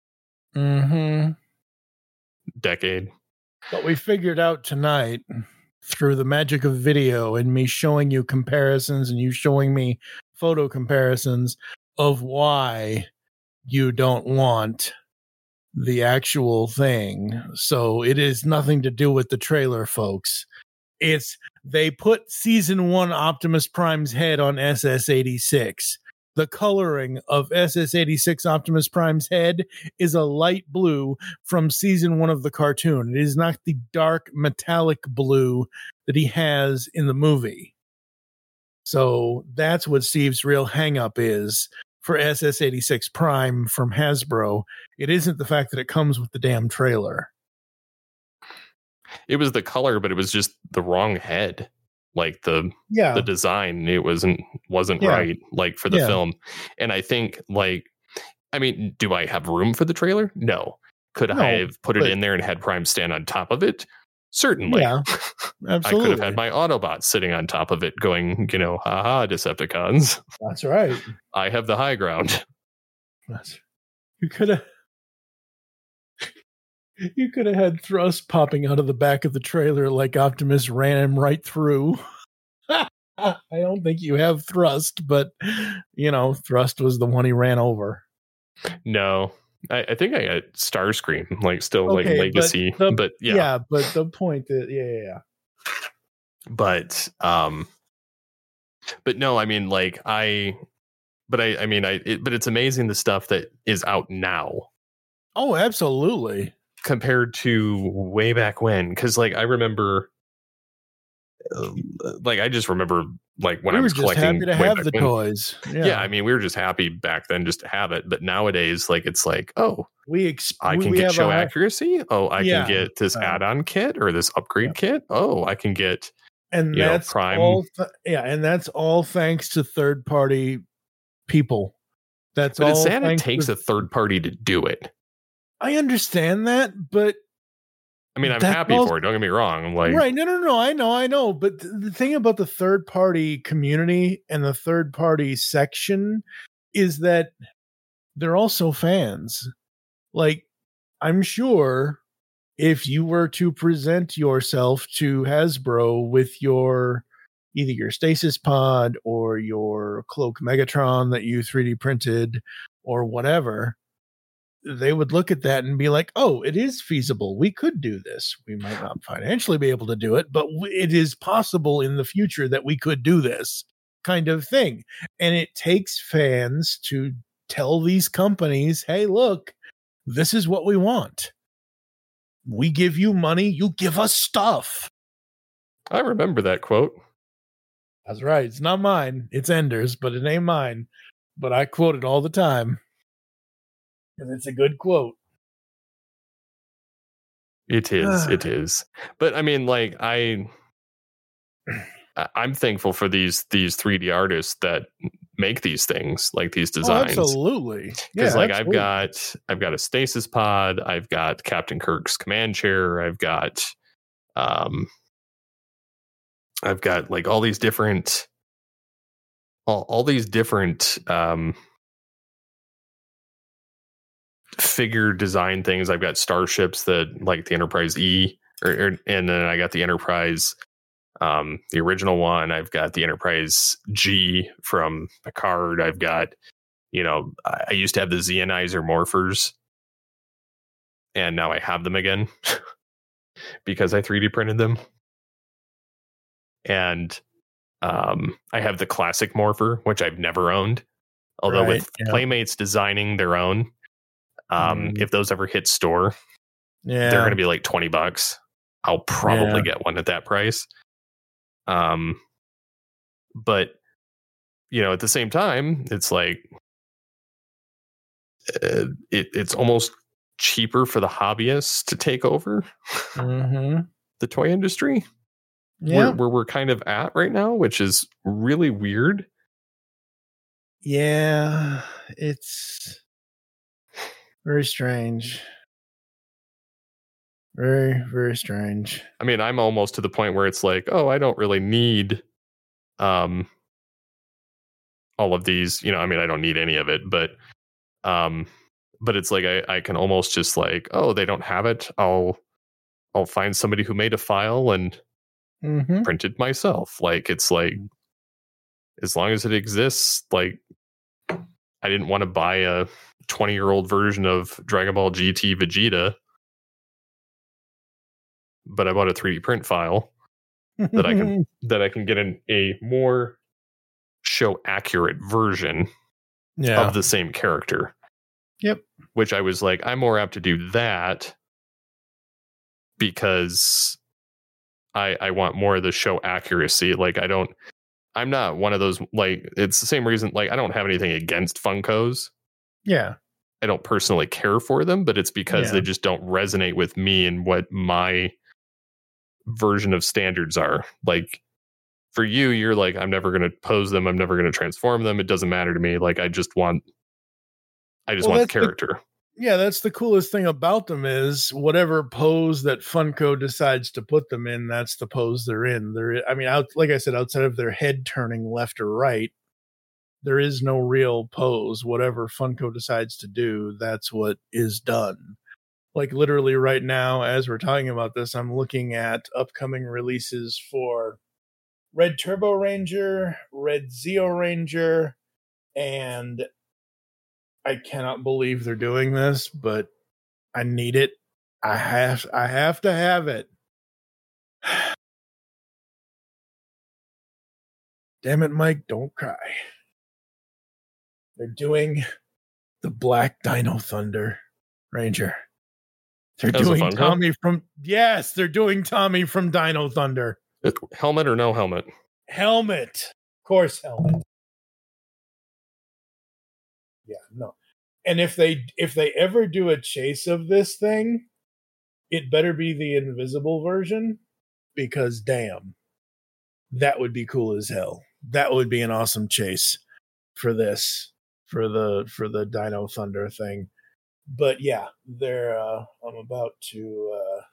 Speaker 3: decade.
Speaker 4: But we figured out tonight, through the magic of video and me showing you comparisons and you showing me photo comparisons, of why you don't want the actual thing. So it is nothing to do with the trailer, folks. It's they put season 1 Optimus Prime's head on SS-86. The coloring of SS-86 Optimus Prime's head is a light blue from season 1 of the cartoon. It is not the dark metallic blue that he has in the movie. So that's what Steve's real hang-up is for SS-86 Prime from Hasbro. It isn't the fact that it comes with the damn trailer.
Speaker 3: It was the color, but it was just the wrong head. Like the design, it wasn't right, like for the film. And I think, do I have room for the trailer? No. Could I have put it in there and had Prime stand on top of it? Certainly. Yeah, absolutely. I could have had my Autobots sitting on top of it going, haha, Decepticons.
Speaker 4: That's right.
Speaker 3: I have the high ground.
Speaker 4: You could have had Thrust popping out of the back of the trailer like Optimus ran him right through. I don't think you have Thrust, but, Thrust was the one he ran over.
Speaker 3: No, I think I got Starscream, Legacy. But yeah.
Speaker 4: Yeah, but the point that,
Speaker 3: But, But no, I mean, like but it's amazing the stuff that is out now
Speaker 4: Oh, absolutely.
Speaker 3: compared to way back when. Because like I remember, like I just remember like when
Speaker 4: We
Speaker 3: I
Speaker 4: were
Speaker 3: was
Speaker 4: just
Speaker 3: collecting
Speaker 4: happy to
Speaker 3: way
Speaker 4: have
Speaker 3: back
Speaker 4: the
Speaker 3: when.
Speaker 4: toys.
Speaker 3: Yeah, I mean, we were just happy back then just to have it. But nowadays, like it's like, oh, I can
Speaker 4: we
Speaker 3: get
Speaker 4: have
Speaker 3: show
Speaker 4: a high,
Speaker 3: accuracy. Oh, I can
Speaker 4: yeah,
Speaker 3: get this add-on kit or this upgrade kit. Oh, I can get
Speaker 4: and
Speaker 3: you know
Speaker 4: that's
Speaker 3: Prime.
Speaker 4: all. And that's all thanks to third-party people. That's
Speaker 3: But it's
Speaker 4: all
Speaker 3: sad it
Speaker 4: thanks
Speaker 3: takes
Speaker 4: to,
Speaker 3: a third party to do it.
Speaker 4: I understand that, but
Speaker 3: I mean, I'm
Speaker 4: that's
Speaker 3: happy
Speaker 4: all,
Speaker 3: for it. Don't get me wrong. I'm like,
Speaker 4: right? No. I know. But the thing about the third-party community and the third-party section is that they're also fans. Like, I'm sure if you were to present yourself to Hasbro with your either your stasis pod or your cloak Megatron that you 3D printed or whatever, they would look at that and be like, oh, it is feasible. We could do this. We might not financially be able to do it, but it is possible in the future that we could do this kind of thing. And it takes fans to tell these companies, hey, look, this is what we want. We give you money, you give us stuff.
Speaker 3: I remember that quote.
Speaker 4: That's right. It's not mine. It's Ender's, but it ain't mine. But I quote it all the time. And it's a good quote.
Speaker 3: It is. It is. But I mean, like I'm thankful for these 3D artists that make these things, like these designs.
Speaker 4: Oh, absolutely.
Speaker 3: Because absolutely. I've got a stasis pod, I've got Captain Kirk's command chair, I've got like all these different figure design things. I've got starships that like the Enterprise E, and then I got the Enterprise, the original one. I've got the Enterprise G from Picard. I've got, I used to have the Zeonizer morphers, and now I have them again because I 3D printed them. And I have the classic morpher, which I've never owned. Although with Playmates designing their own, if those ever hit store, they're going to be like $20. I'll probably get one at that price. But at the same time, it's like it's almost cheaper for the hobbyists to take over the toy industry. Where we're kind of at right now, which is really weird.
Speaker 4: Yeah, it's very strange. Very, very strange.
Speaker 3: I mean, I'm almost to the point where it's like, oh, I don't really need all of these, I mean, I don't need any of it, but it's like I can almost just like, oh, they don't have it. I'll find somebody who made a file and print it myself. Like, it's like, as long as it exists, like, I didn't want to buy a 20-year-old version of Dragon Ball GT Vegeta, but I bought a 3D print file that I can get in a more show accurate version of the same character.
Speaker 4: Yep.
Speaker 3: Which I was like, I'm more apt to do that because I want more of the show accuracy. Like, I'm not one of those, like, it's the same reason, like, I don't have anything against Funkos.
Speaker 4: Yeah.
Speaker 3: I don't personally care for them, but it's because they just don't resonate with me and what my version of standards are. Like, for you, you're like, I'm never going to pose them. I'm never going to transform them. It doesn't matter to me. Like, I just want the character.
Speaker 4: That's the coolest thing about them is whatever pose that Funko decides to put them in, that's the pose they're in. Like I said, outside of their head turning left or right, there is no real pose. Whatever Funko decides to do, that's what is done. Like, literally right now, as we're talking about this, I'm looking at upcoming releases for Red Turbo Ranger, Red Zeo Ranger, and I cannot believe they're doing this, but I need it. I have to have it. Damn it, Mike, don't cry. They're doing the Black Dino Thunder Ranger. They're
Speaker 3: As a
Speaker 4: doing
Speaker 3: Funko?
Speaker 4: Tommy from they're doing Tommy from Dino Thunder.
Speaker 3: Helmet or no helmet?
Speaker 4: Helmet. Of course, helmet. Yeah, no. And if they ever do a chase of this thing, it better be the invisible version, because damn, that would be cool as hell. That would be an awesome chase for this, for the Dino Thunder thing. But yeah, I'm about to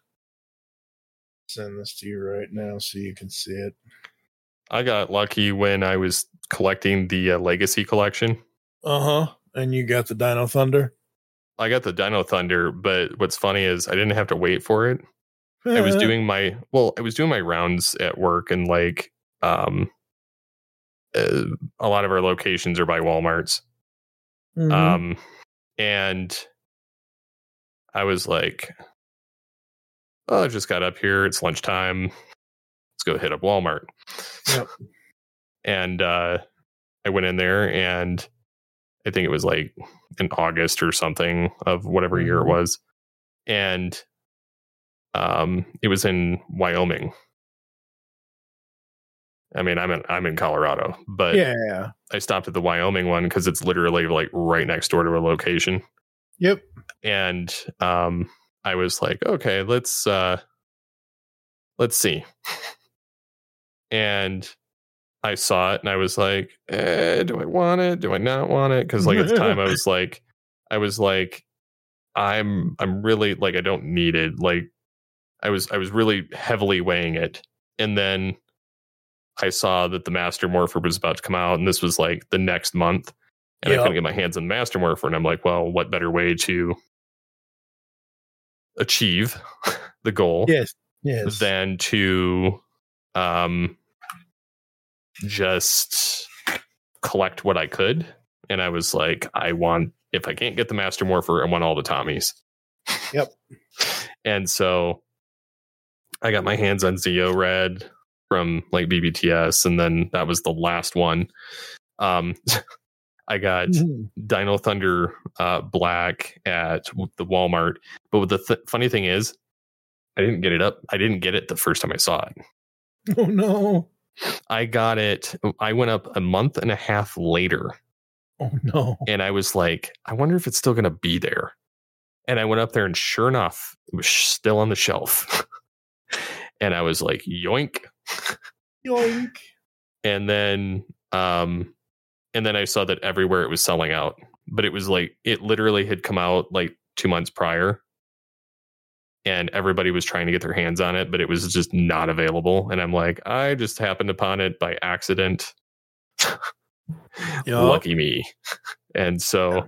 Speaker 4: send this to you right now so you can see it.
Speaker 3: I got lucky when I was collecting the Legacy collection.
Speaker 4: And you got the Dino Thunder?
Speaker 3: I got the Dino Thunder, but what's funny is I didn't have to wait for it. I was doing my rounds at work, and like a lot of our locations are by Walmarts.
Speaker 4: Mhm.
Speaker 3: And I was like, oh, I just got up here. It's lunchtime. Let's go hit up Walmart.
Speaker 4: Yep.
Speaker 3: And I went in there, and I think it was like in August or something of whatever year it was. And it was in Wyoming. I mean, I'm in Colorado, but
Speaker 4: Yeah.
Speaker 3: I stopped at the Wyoming one because it's literally like right next door to a location.
Speaker 4: Yep.
Speaker 3: And I was like, okay, let's see. And I saw it, and I was like, do I want it? Do I not want it? Because like at the time I was like, I'm really like, I don't need it. Like I was really heavily weighing it. And then I saw that the Master Morpher was about to come out, and this was like the next month, and I couldn't get my hands on the Master Morpher. And I'm like, well, what better way to achieve the goal than to just collect what I could. And I was like, if I can't get the Master Morpher, I want all the Tommies.
Speaker 4: Yep.
Speaker 3: And so I got my hands on Zeo Red from like BBTS, and then that was the last one. I got Dino Thunder Black at the Walmart, but the funny thing is, I didn't get it the first time I saw it.
Speaker 4: Oh no.
Speaker 3: I got it. I went up a month and a half later.
Speaker 4: Oh no.
Speaker 3: And I was like, I wonder if it's still going to be there. And I went up there, and sure enough, it was still on the shelf. And I was like, yoink.
Speaker 4: Yoink.
Speaker 3: And then I saw that everywhere it was selling out. But it was like, it literally had come out like 2 months prior. And everybody was trying to get their hands on it, but it was just not available. And I'm like, I just happened upon it by accident. Lucky me. And so,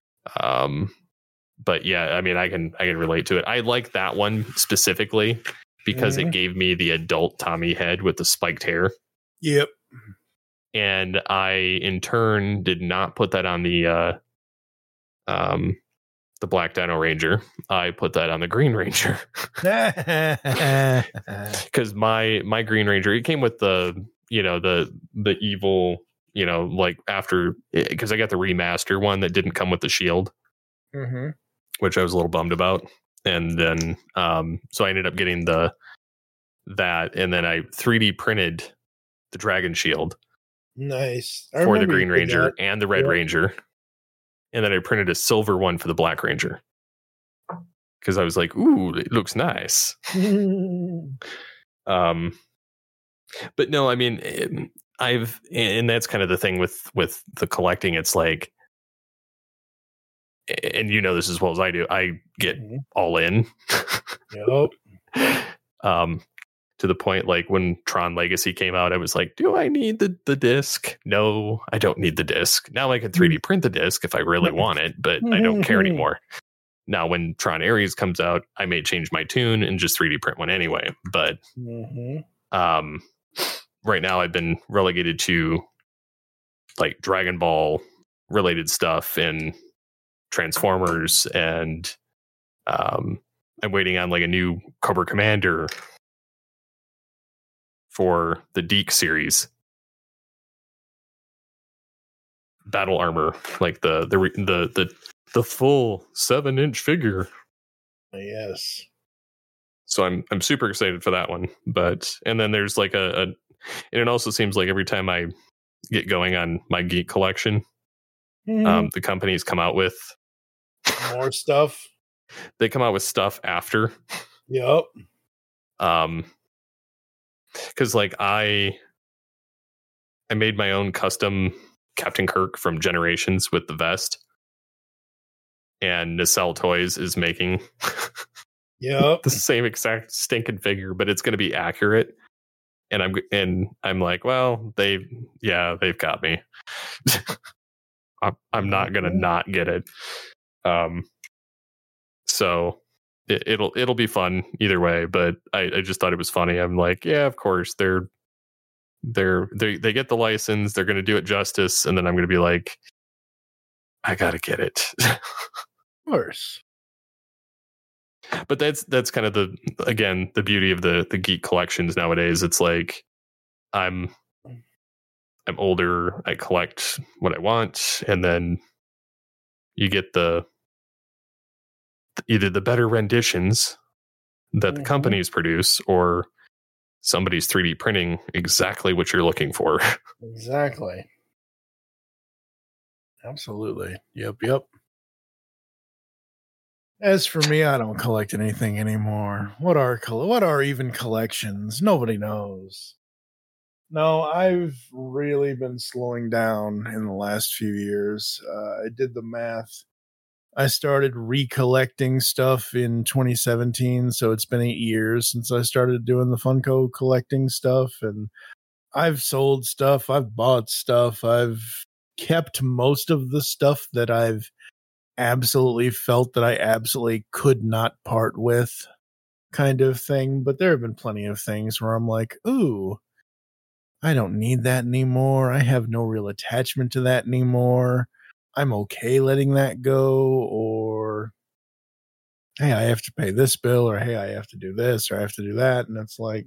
Speaker 3: but yeah, I mean, I can relate to it. I like that one specifically because it gave me the adult Tommy head with the spiked hair.
Speaker 4: Yep.
Speaker 3: And I, in turn, did not put that on the Black Dino Ranger. I put that on the Green Ranger. Because my Green Ranger, it came with the evil, like after, because I got the remaster one that didn't come with the shield, which I was a little bummed about. And then so I ended up getting that, and then I 3D printed the Dragon Shield.
Speaker 4: Nice.
Speaker 3: For the Green Ranger and the Red Ranger. And then I printed a silver one for the Black Ranger. Because I was like, ooh, it looks nice. But no, I mean, and that's kind of the thing with the collecting. It's like, and you know this as well as I do, I get all in.
Speaker 4: Yep.
Speaker 3: To the point, like when Tron Legacy came out, I was like, do I need the disc? No, I don't need the disc. Now I can 3D print the disc if I really want it, but I don't care anymore. Now, when Tron Ares comes out, I may change my tune and just 3D print one anyway. But right now I've been relegated to like Dragon Ball related stuff and Transformers, and I'm waiting on like a new Cobra Commander for the Deke series. battle armor, like the full 7-inch figure.
Speaker 4: Yes.
Speaker 3: So I'm super excited for that one. But and then there's like and it also seems like every time I get going on my geek collection, the companies come out with
Speaker 4: more stuff.
Speaker 3: They come out with stuff after.
Speaker 4: Yep.
Speaker 3: Because like I made my own custom Captain Kirk from Generations with the vest, and Nacelle Toys is making
Speaker 4: the
Speaker 3: same exact stinking figure, but it's going to be accurate. And I'm like, well, they've got me. I'm not going to not get it. So it'll be fun either way. But I just thought it was funny. I'm like, yeah, of course they get the license. They're going to do it justice, and then I'm going to be like, I got to get it.
Speaker 4: Of course.
Speaker 3: But that's kind of the beauty of the geek collections nowadays. It's like I'm older, I collect what I want, and then you get either the better renditions that the companies produce, or somebody's 3D printing exactly what you're looking for.
Speaker 4: Exactly. Absolutely. Yep. As for me, I don't collect anything anymore. What are even collections? Nobody knows. No, I've really been slowing down in the last few years. I did the math. I started recollecting stuff in 2017, so it's been 8 years since I started doing the Funko collecting stuff, and I've sold stuff, I've bought stuff, I've kept most of the stuff that I've absolutely felt that I absolutely could not part with, kind of thing. But there have been plenty of things where I'm like, ooh, I don't need that anymore. I have no real attachment to that anymore. I'm okay letting that go. Or, hey, I have to pay this bill, or hey, I have to do this, or I have to do that. And it's like,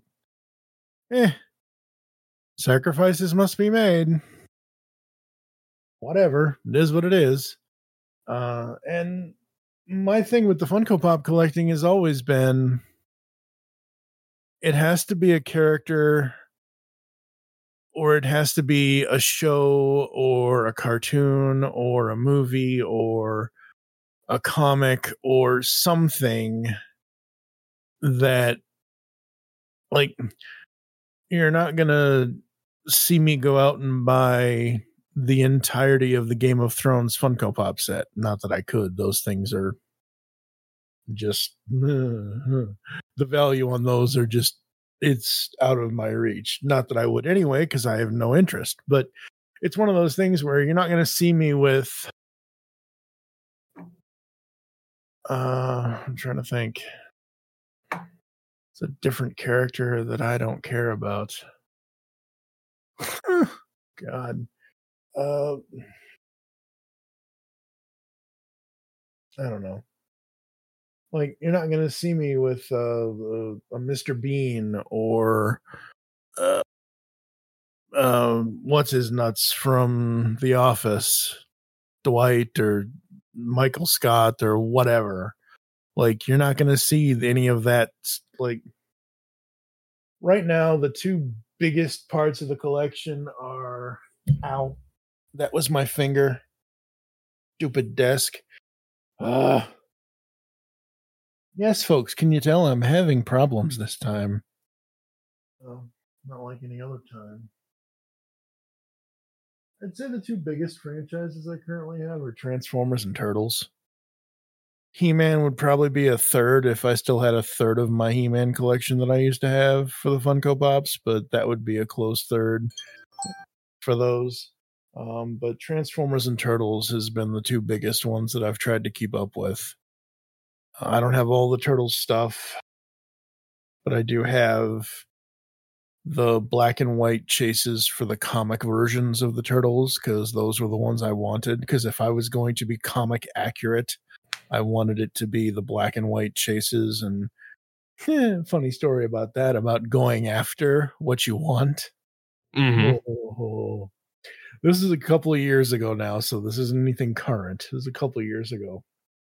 Speaker 4: sacrifices must be made. Whatever. It is what it is. And my thing with the Funko Pop collecting has always been, it has to be a character, or it has to be a show, or a cartoon, or a movie, or a comic, or something that, like, you're not gonna see me go out and buy the entirety of the Game of Thrones Funko Pop set. Not that I could. Those things are just the value on those are just, it's out of my reach. Not that I would anyway, because I have no interest. But it's one of those things where you're not going to see me with I'm trying to think. It's a different character that I don't care about. God. I don't know. Like, you're not going to see me with a Mr. Bean, or what's his nuts from The Office, Dwight, or Michael Scott, or whatever. Like, you're not going to see any of that. Like, right now, the two biggest parts of the collection are, ow, that was my finger. Stupid desk. Yes, folks, can you tell I'm having problems this time? Not like any other time. I'd say the two biggest franchises I currently have are Transformers and Turtles. He-Man would probably be a third if I still had a third of my He-Man collection that I used to have for the Funko Pops, but that would be a close third for those. But Transformers and Turtles has been the two biggest ones that I've tried to keep up with. I don't have all the Turtles stuff, but I do have the black and white chases for the comic versions of the Turtles, because those were the ones I wanted. Because if I was going to be comic accurate, I wanted it to be the black and white chases. And funny story about that, about going after what you want.
Speaker 3: Mm-hmm.
Speaker 4: This is a couple of years ago now, so this isn't anything current. This is a couple of years ago.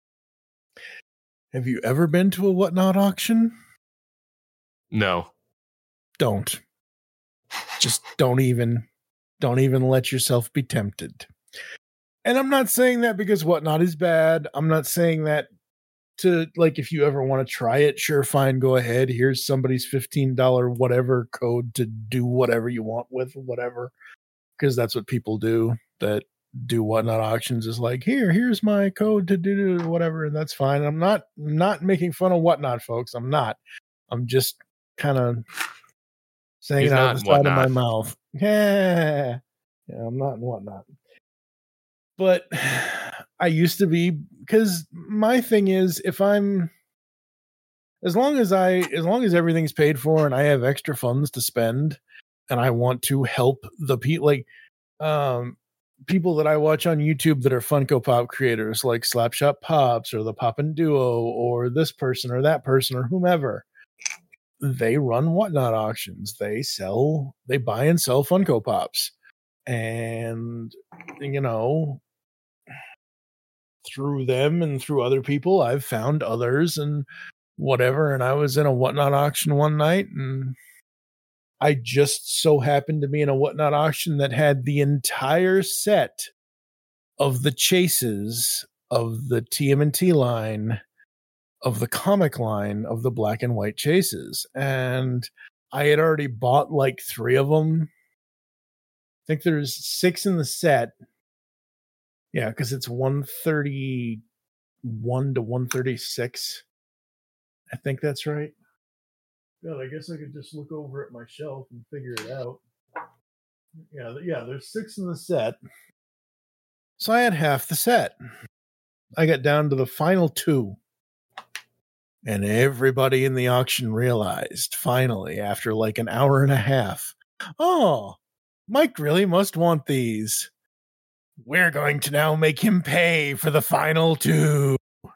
Speaker 4: Have you ever been to a Whatnot auction?
Speaker 3: No.
Speaker 4: Don't. Just don't even let yourself be tempted. And I'm not saying that because Whatnot is bad. I'm not saying that to, like, if you ever want to try it, sure, fine, go ahead. Here's somebody's $15 whatever code to do whatever you want with whatever. Because that's what people do that do Whatnot auctions, is like, here's my code to do whatever, and that's fine. I'm not making fun of Whatnot, folks. I'm not. I'm just kind of saying it out of the side of my mouth. Yeah, I'm not in Whatnot. But I used to be, because my thing is, if I'm, as long as everything's paid for and I have extra funds to spend, and I want to help the people, like people that I watch on YouTube that are Funko Pop creators, like Slapshot Pops or the Poppin' Duo or this person or that person or whomever. They run Whatnot auctions. They buy and sell Funko Pops. And, you know, through them and through other people, I've found others and whatever. And I was in a Whatnot auction one night, and I just so happened to be in a Whatnot auction that had the entire set of the chases of the TMNT line, of the comic line, of the black and white chases. And I had already bought like 3 of them. I think there's 6 in the set. Yeah, because it's 131 to 136. I think that's right. God, I guess I could just look over at my shelf and figure it out. Yeah, there's 6 in the set. So I had half the set. I got down to the final 2. And everybody in the auction realized, finally, after like an hour and a half, oh, Mike really must want these. We're going to now make him pay for the final 2.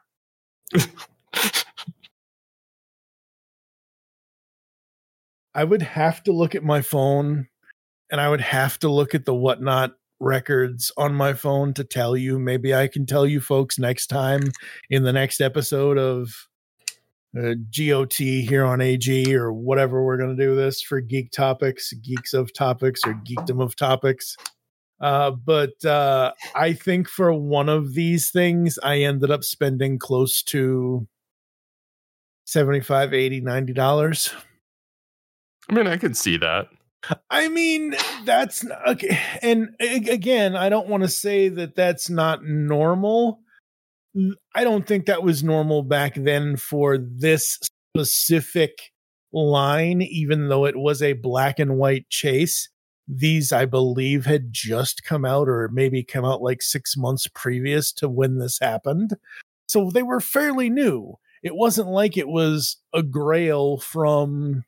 Speaker 4: I would have to look at my phone, and I would have to look at the Whatnot records on my phone to tell you. Maybe I can tell you folks next time in the next episode of GOT here on AG, or whatever we're going to do this for Geek Topics, Geeks of Topics, or Geekdom of Topics. But I think for one of these things, I ended up spending close to $75, $80, $90.
Speaker 3: I mean, I could see that.
Speaker 4: I mean, that's okay. And again, I don't want to say that that's not normal. I don't think that was normal back then for this specific line, even though it was a black and white chase. These, I believe, had just come out, or maybe come out like 6 months previous to when this happened. So they were fairly new. It wasn't like it was a grail from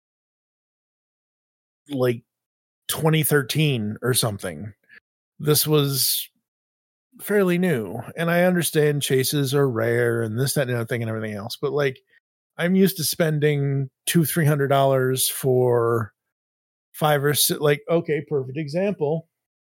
Speaker 4: like 2013 or something. This was fairly new, and I understand chases are rare and this, that, and the other thing and everything else, but like, I'm used to spending $200-$300 for 5 or 6. Like, okay, perfect example.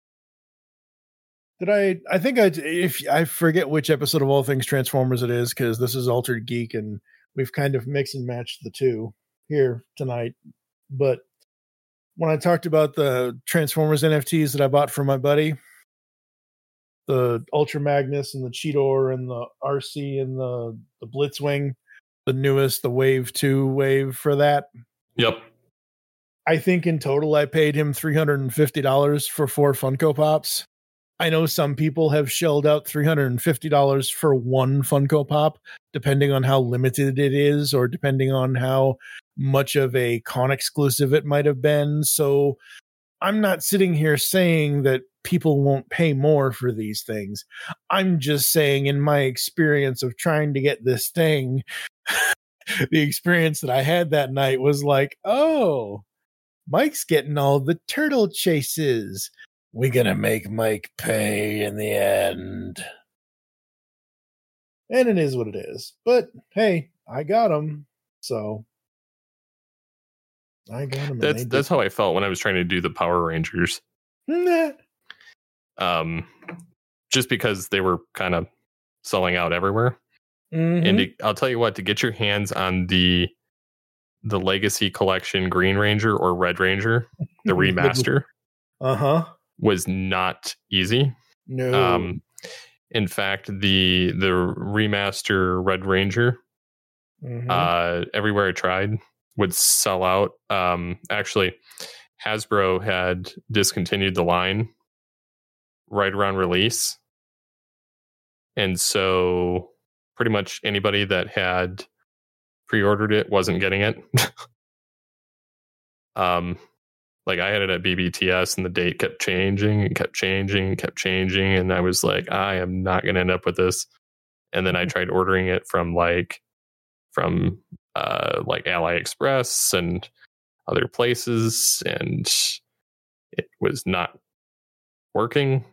Speaker 4: I forget which episode of All Things Transformers it is, because this is Altered Geek and we've kind of mixed and matched the two here tonight. But when I talked about the Transformers NFTs that I bought for my buddy, the Ultra Magnus and the Cheetor and the RC and the Blitzwing, the newest, the Wave 2 wave for that.
Speaker 3: Yep.
Speaker 4: I think in total I paid him $350 for 4 Funko Pops. I know some people have shelled out $350 for 1 Funko Pop, depending on how limited it is, or depending on how much of a con exclusive it might have been. So I'm not sitting here saying that people won't pay more for these things. I'm just saying, in my experience of trying to get this thing, the experience that I had that night was like, oh, Mike's getting all the turtle chases. We're going to make Mike pay in the end. And it is what it is. But hey, I got him. So I got him.
Speaker 3: That's how I felt when I was trying to do the Power Rangers.
Speaker 4: Nah.
Speaker 3: just because they were kind of selling out everywhere.
Speaker 4: Mhm.
Speaker 3: And I'll tell you what, to get your hands on the Legacy Collection Green Ranger or Red Ranger, the remaster, was not easy.
Speaker 4: No.
Speaker 3: In fact, the remaster Red Ranger, everywhere I tried, would sell out. Actually, Hasbro had discontinued the line right around release, and so pretty much anybody that had pre-ordered it wasn't getting it. Like I had it at BBTS, and the date kept changing and kept changing and kept changing, and I was like, I am not going to end up with this. And then I tried ordering it from AliExpress and other places, and it was not working.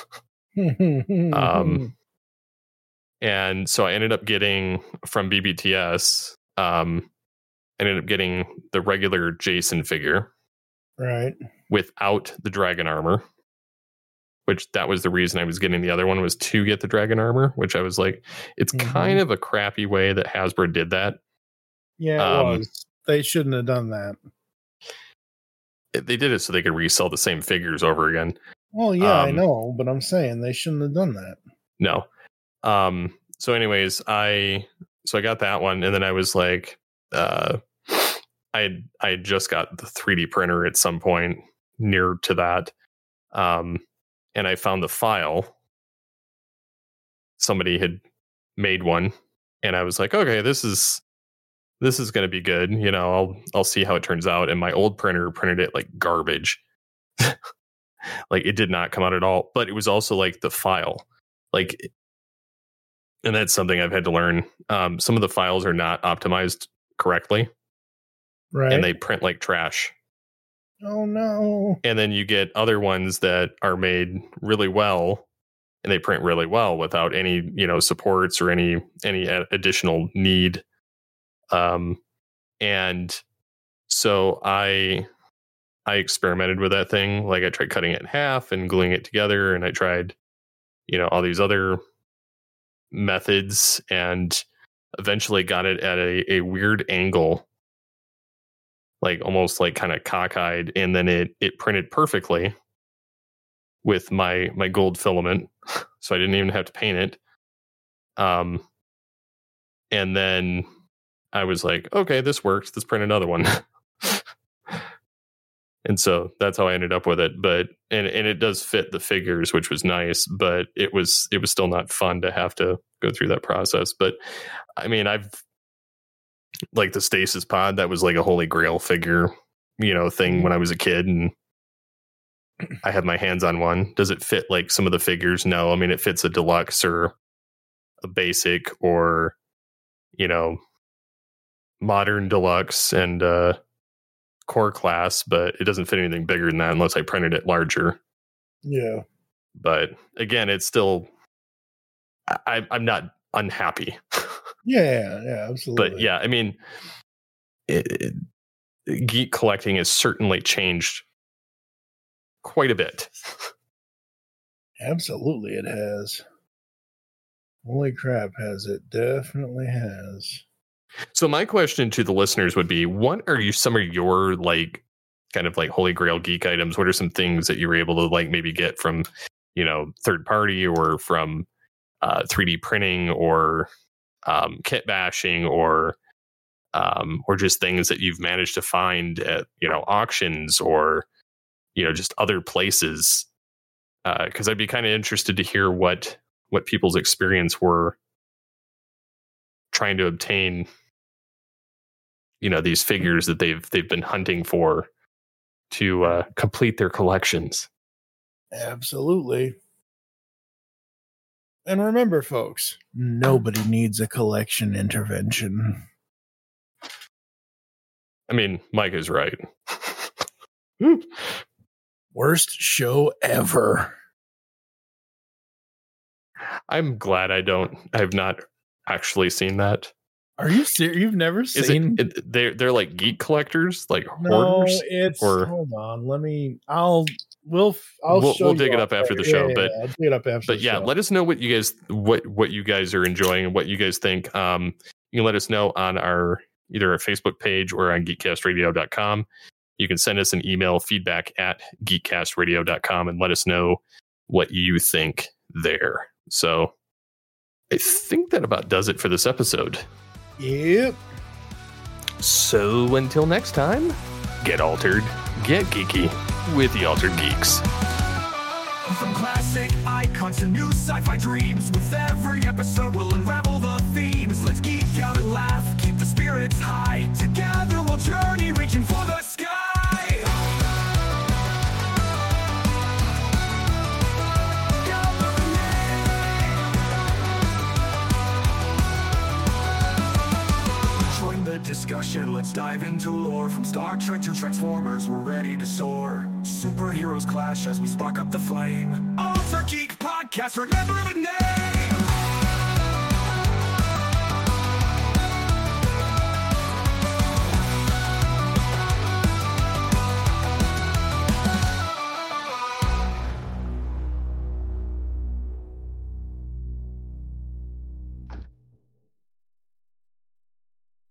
Speaker 3: And so I ended up getting from BBTS, ended up getting the regular Jason figure,
Speaker 4: right,
Speaker 3: without the dragon armor, which that was the reason I was getting the other one, was to get the dragon armor, which I was like, it's kind of a crappy way that Hasbro did that.
Speaker 4: Yeah, it was. They shouldn't have done that.
Speaker 3: They did it so they could resell the same figures over again.
Speaker 4: Well, yeah, I know, but I'm saying they shouldn't have done that.
Speaker 3: No. So anyways, I got that one, and then I was like, I had just got the 3D printer at some point near to that. And I found the file. Somebody had made one, and I was like, okay, this is going to be good. You know, I'll see how it turns out. And my old printer printed it like garbage. Like it did not come out at all, but it was also like the file, like, and that's something I've had to learn. Some of the files are not optimized correctly.
Speaker 4: Right.
Speaker 3: And they print like trash.
Speaker 4: Oh no.
Speaker 3: And then you get other ones that are made really well, and they print really well without any, supports or any additional need. And so I experimented with that thing. Like I tried cutting it in half and gluing it together, and I tried, all these other methods, and eventually got it at a weird angle, like almost like kind of cockeyed, and then it printed perfectly with my gold filament, so I didn't even have to paint it. And then I was like, okay, this works. Let's print another one. And so that's how I ended up with it. But and it does fit the figures, which was nice, but it was still not fun to have to go through that process. But I mean, I've like the Stasis Pod, that was like a holy grail figure, thing when I was a kid, and I have my hands on one. Does it fit like some of the figures? No. I mean, it fits a deluxe or a basic or, modern deluxe and core class, but it doesn't fit anything bigger than that unless I printed it larger.
Speaker 4: Yeah.
Speaker 3: But again, it's still, I'm not unhappy.
Speaker 4: Yeah, absolutely.
Speaker 3: But yeah, I mean, geek collecting has certainly changed quite a bit.
Speaker 4: Absolutely, it has. Holy crap, has it? Definitely has.
Speaker 3: So my question to the listeners would be, what are some of your like kind of like holy grail geek items? What are some things that you were able to like maybe get from, third party or from 3D printing or kit bashing or just things that you've managed to find at, auctions or, just other places? Because I'd be kind of interested to hear what people's experience were trying to obtain, these figures that they've been hunting for to complete their collections.
Speaker 4: Absolutely. And remember, folks, nobody needs a collection intervention.
Speaker 3: I mean, Mike is right.
Speaker 4: Worst show ever.
Speaker 3: I'm glad I've not actually seen that.
Speaker 4: Are you serious? You've never
Speaker 3: Is
Speaker 4: seen?
Speaker 3: They're like geek collectors, like
Speaker 4: No,
Speaker 3: hoarders.
Speaker 4: it's.
Speaker 3: Or
Speaker 4: Hold on. Let me. We'll
Speaker 3: we'll dig it up after the show. But
Speaker 4: I'll dig it up after.
Speaker 3: But yeah, let us know what you guys what you guys are enjoying and what you guys think. You can let us know on our either our Facebook page or on geekcastradio.com. You can send us an email, feedback@geekcastradio.com, and let us know what you think there. So I think that about does it for this episode.
Speaker 4: Yep.
Speaker 3: So until next time, get altered, get geeky with the Altered Geeks.
Speaker 2: From classic icons to new sci-fi dreams, with every episode we'll unravel the themes. Let's geek out and laugh, keep the spirits high. Together we'll journey, reaching for the sky. Join the discussion, let's dive into lore. From Star Trek to Transformers, we're ready to soar. Superheroes clash as we spark up the flame. Alter Geek Podcast, remember the name.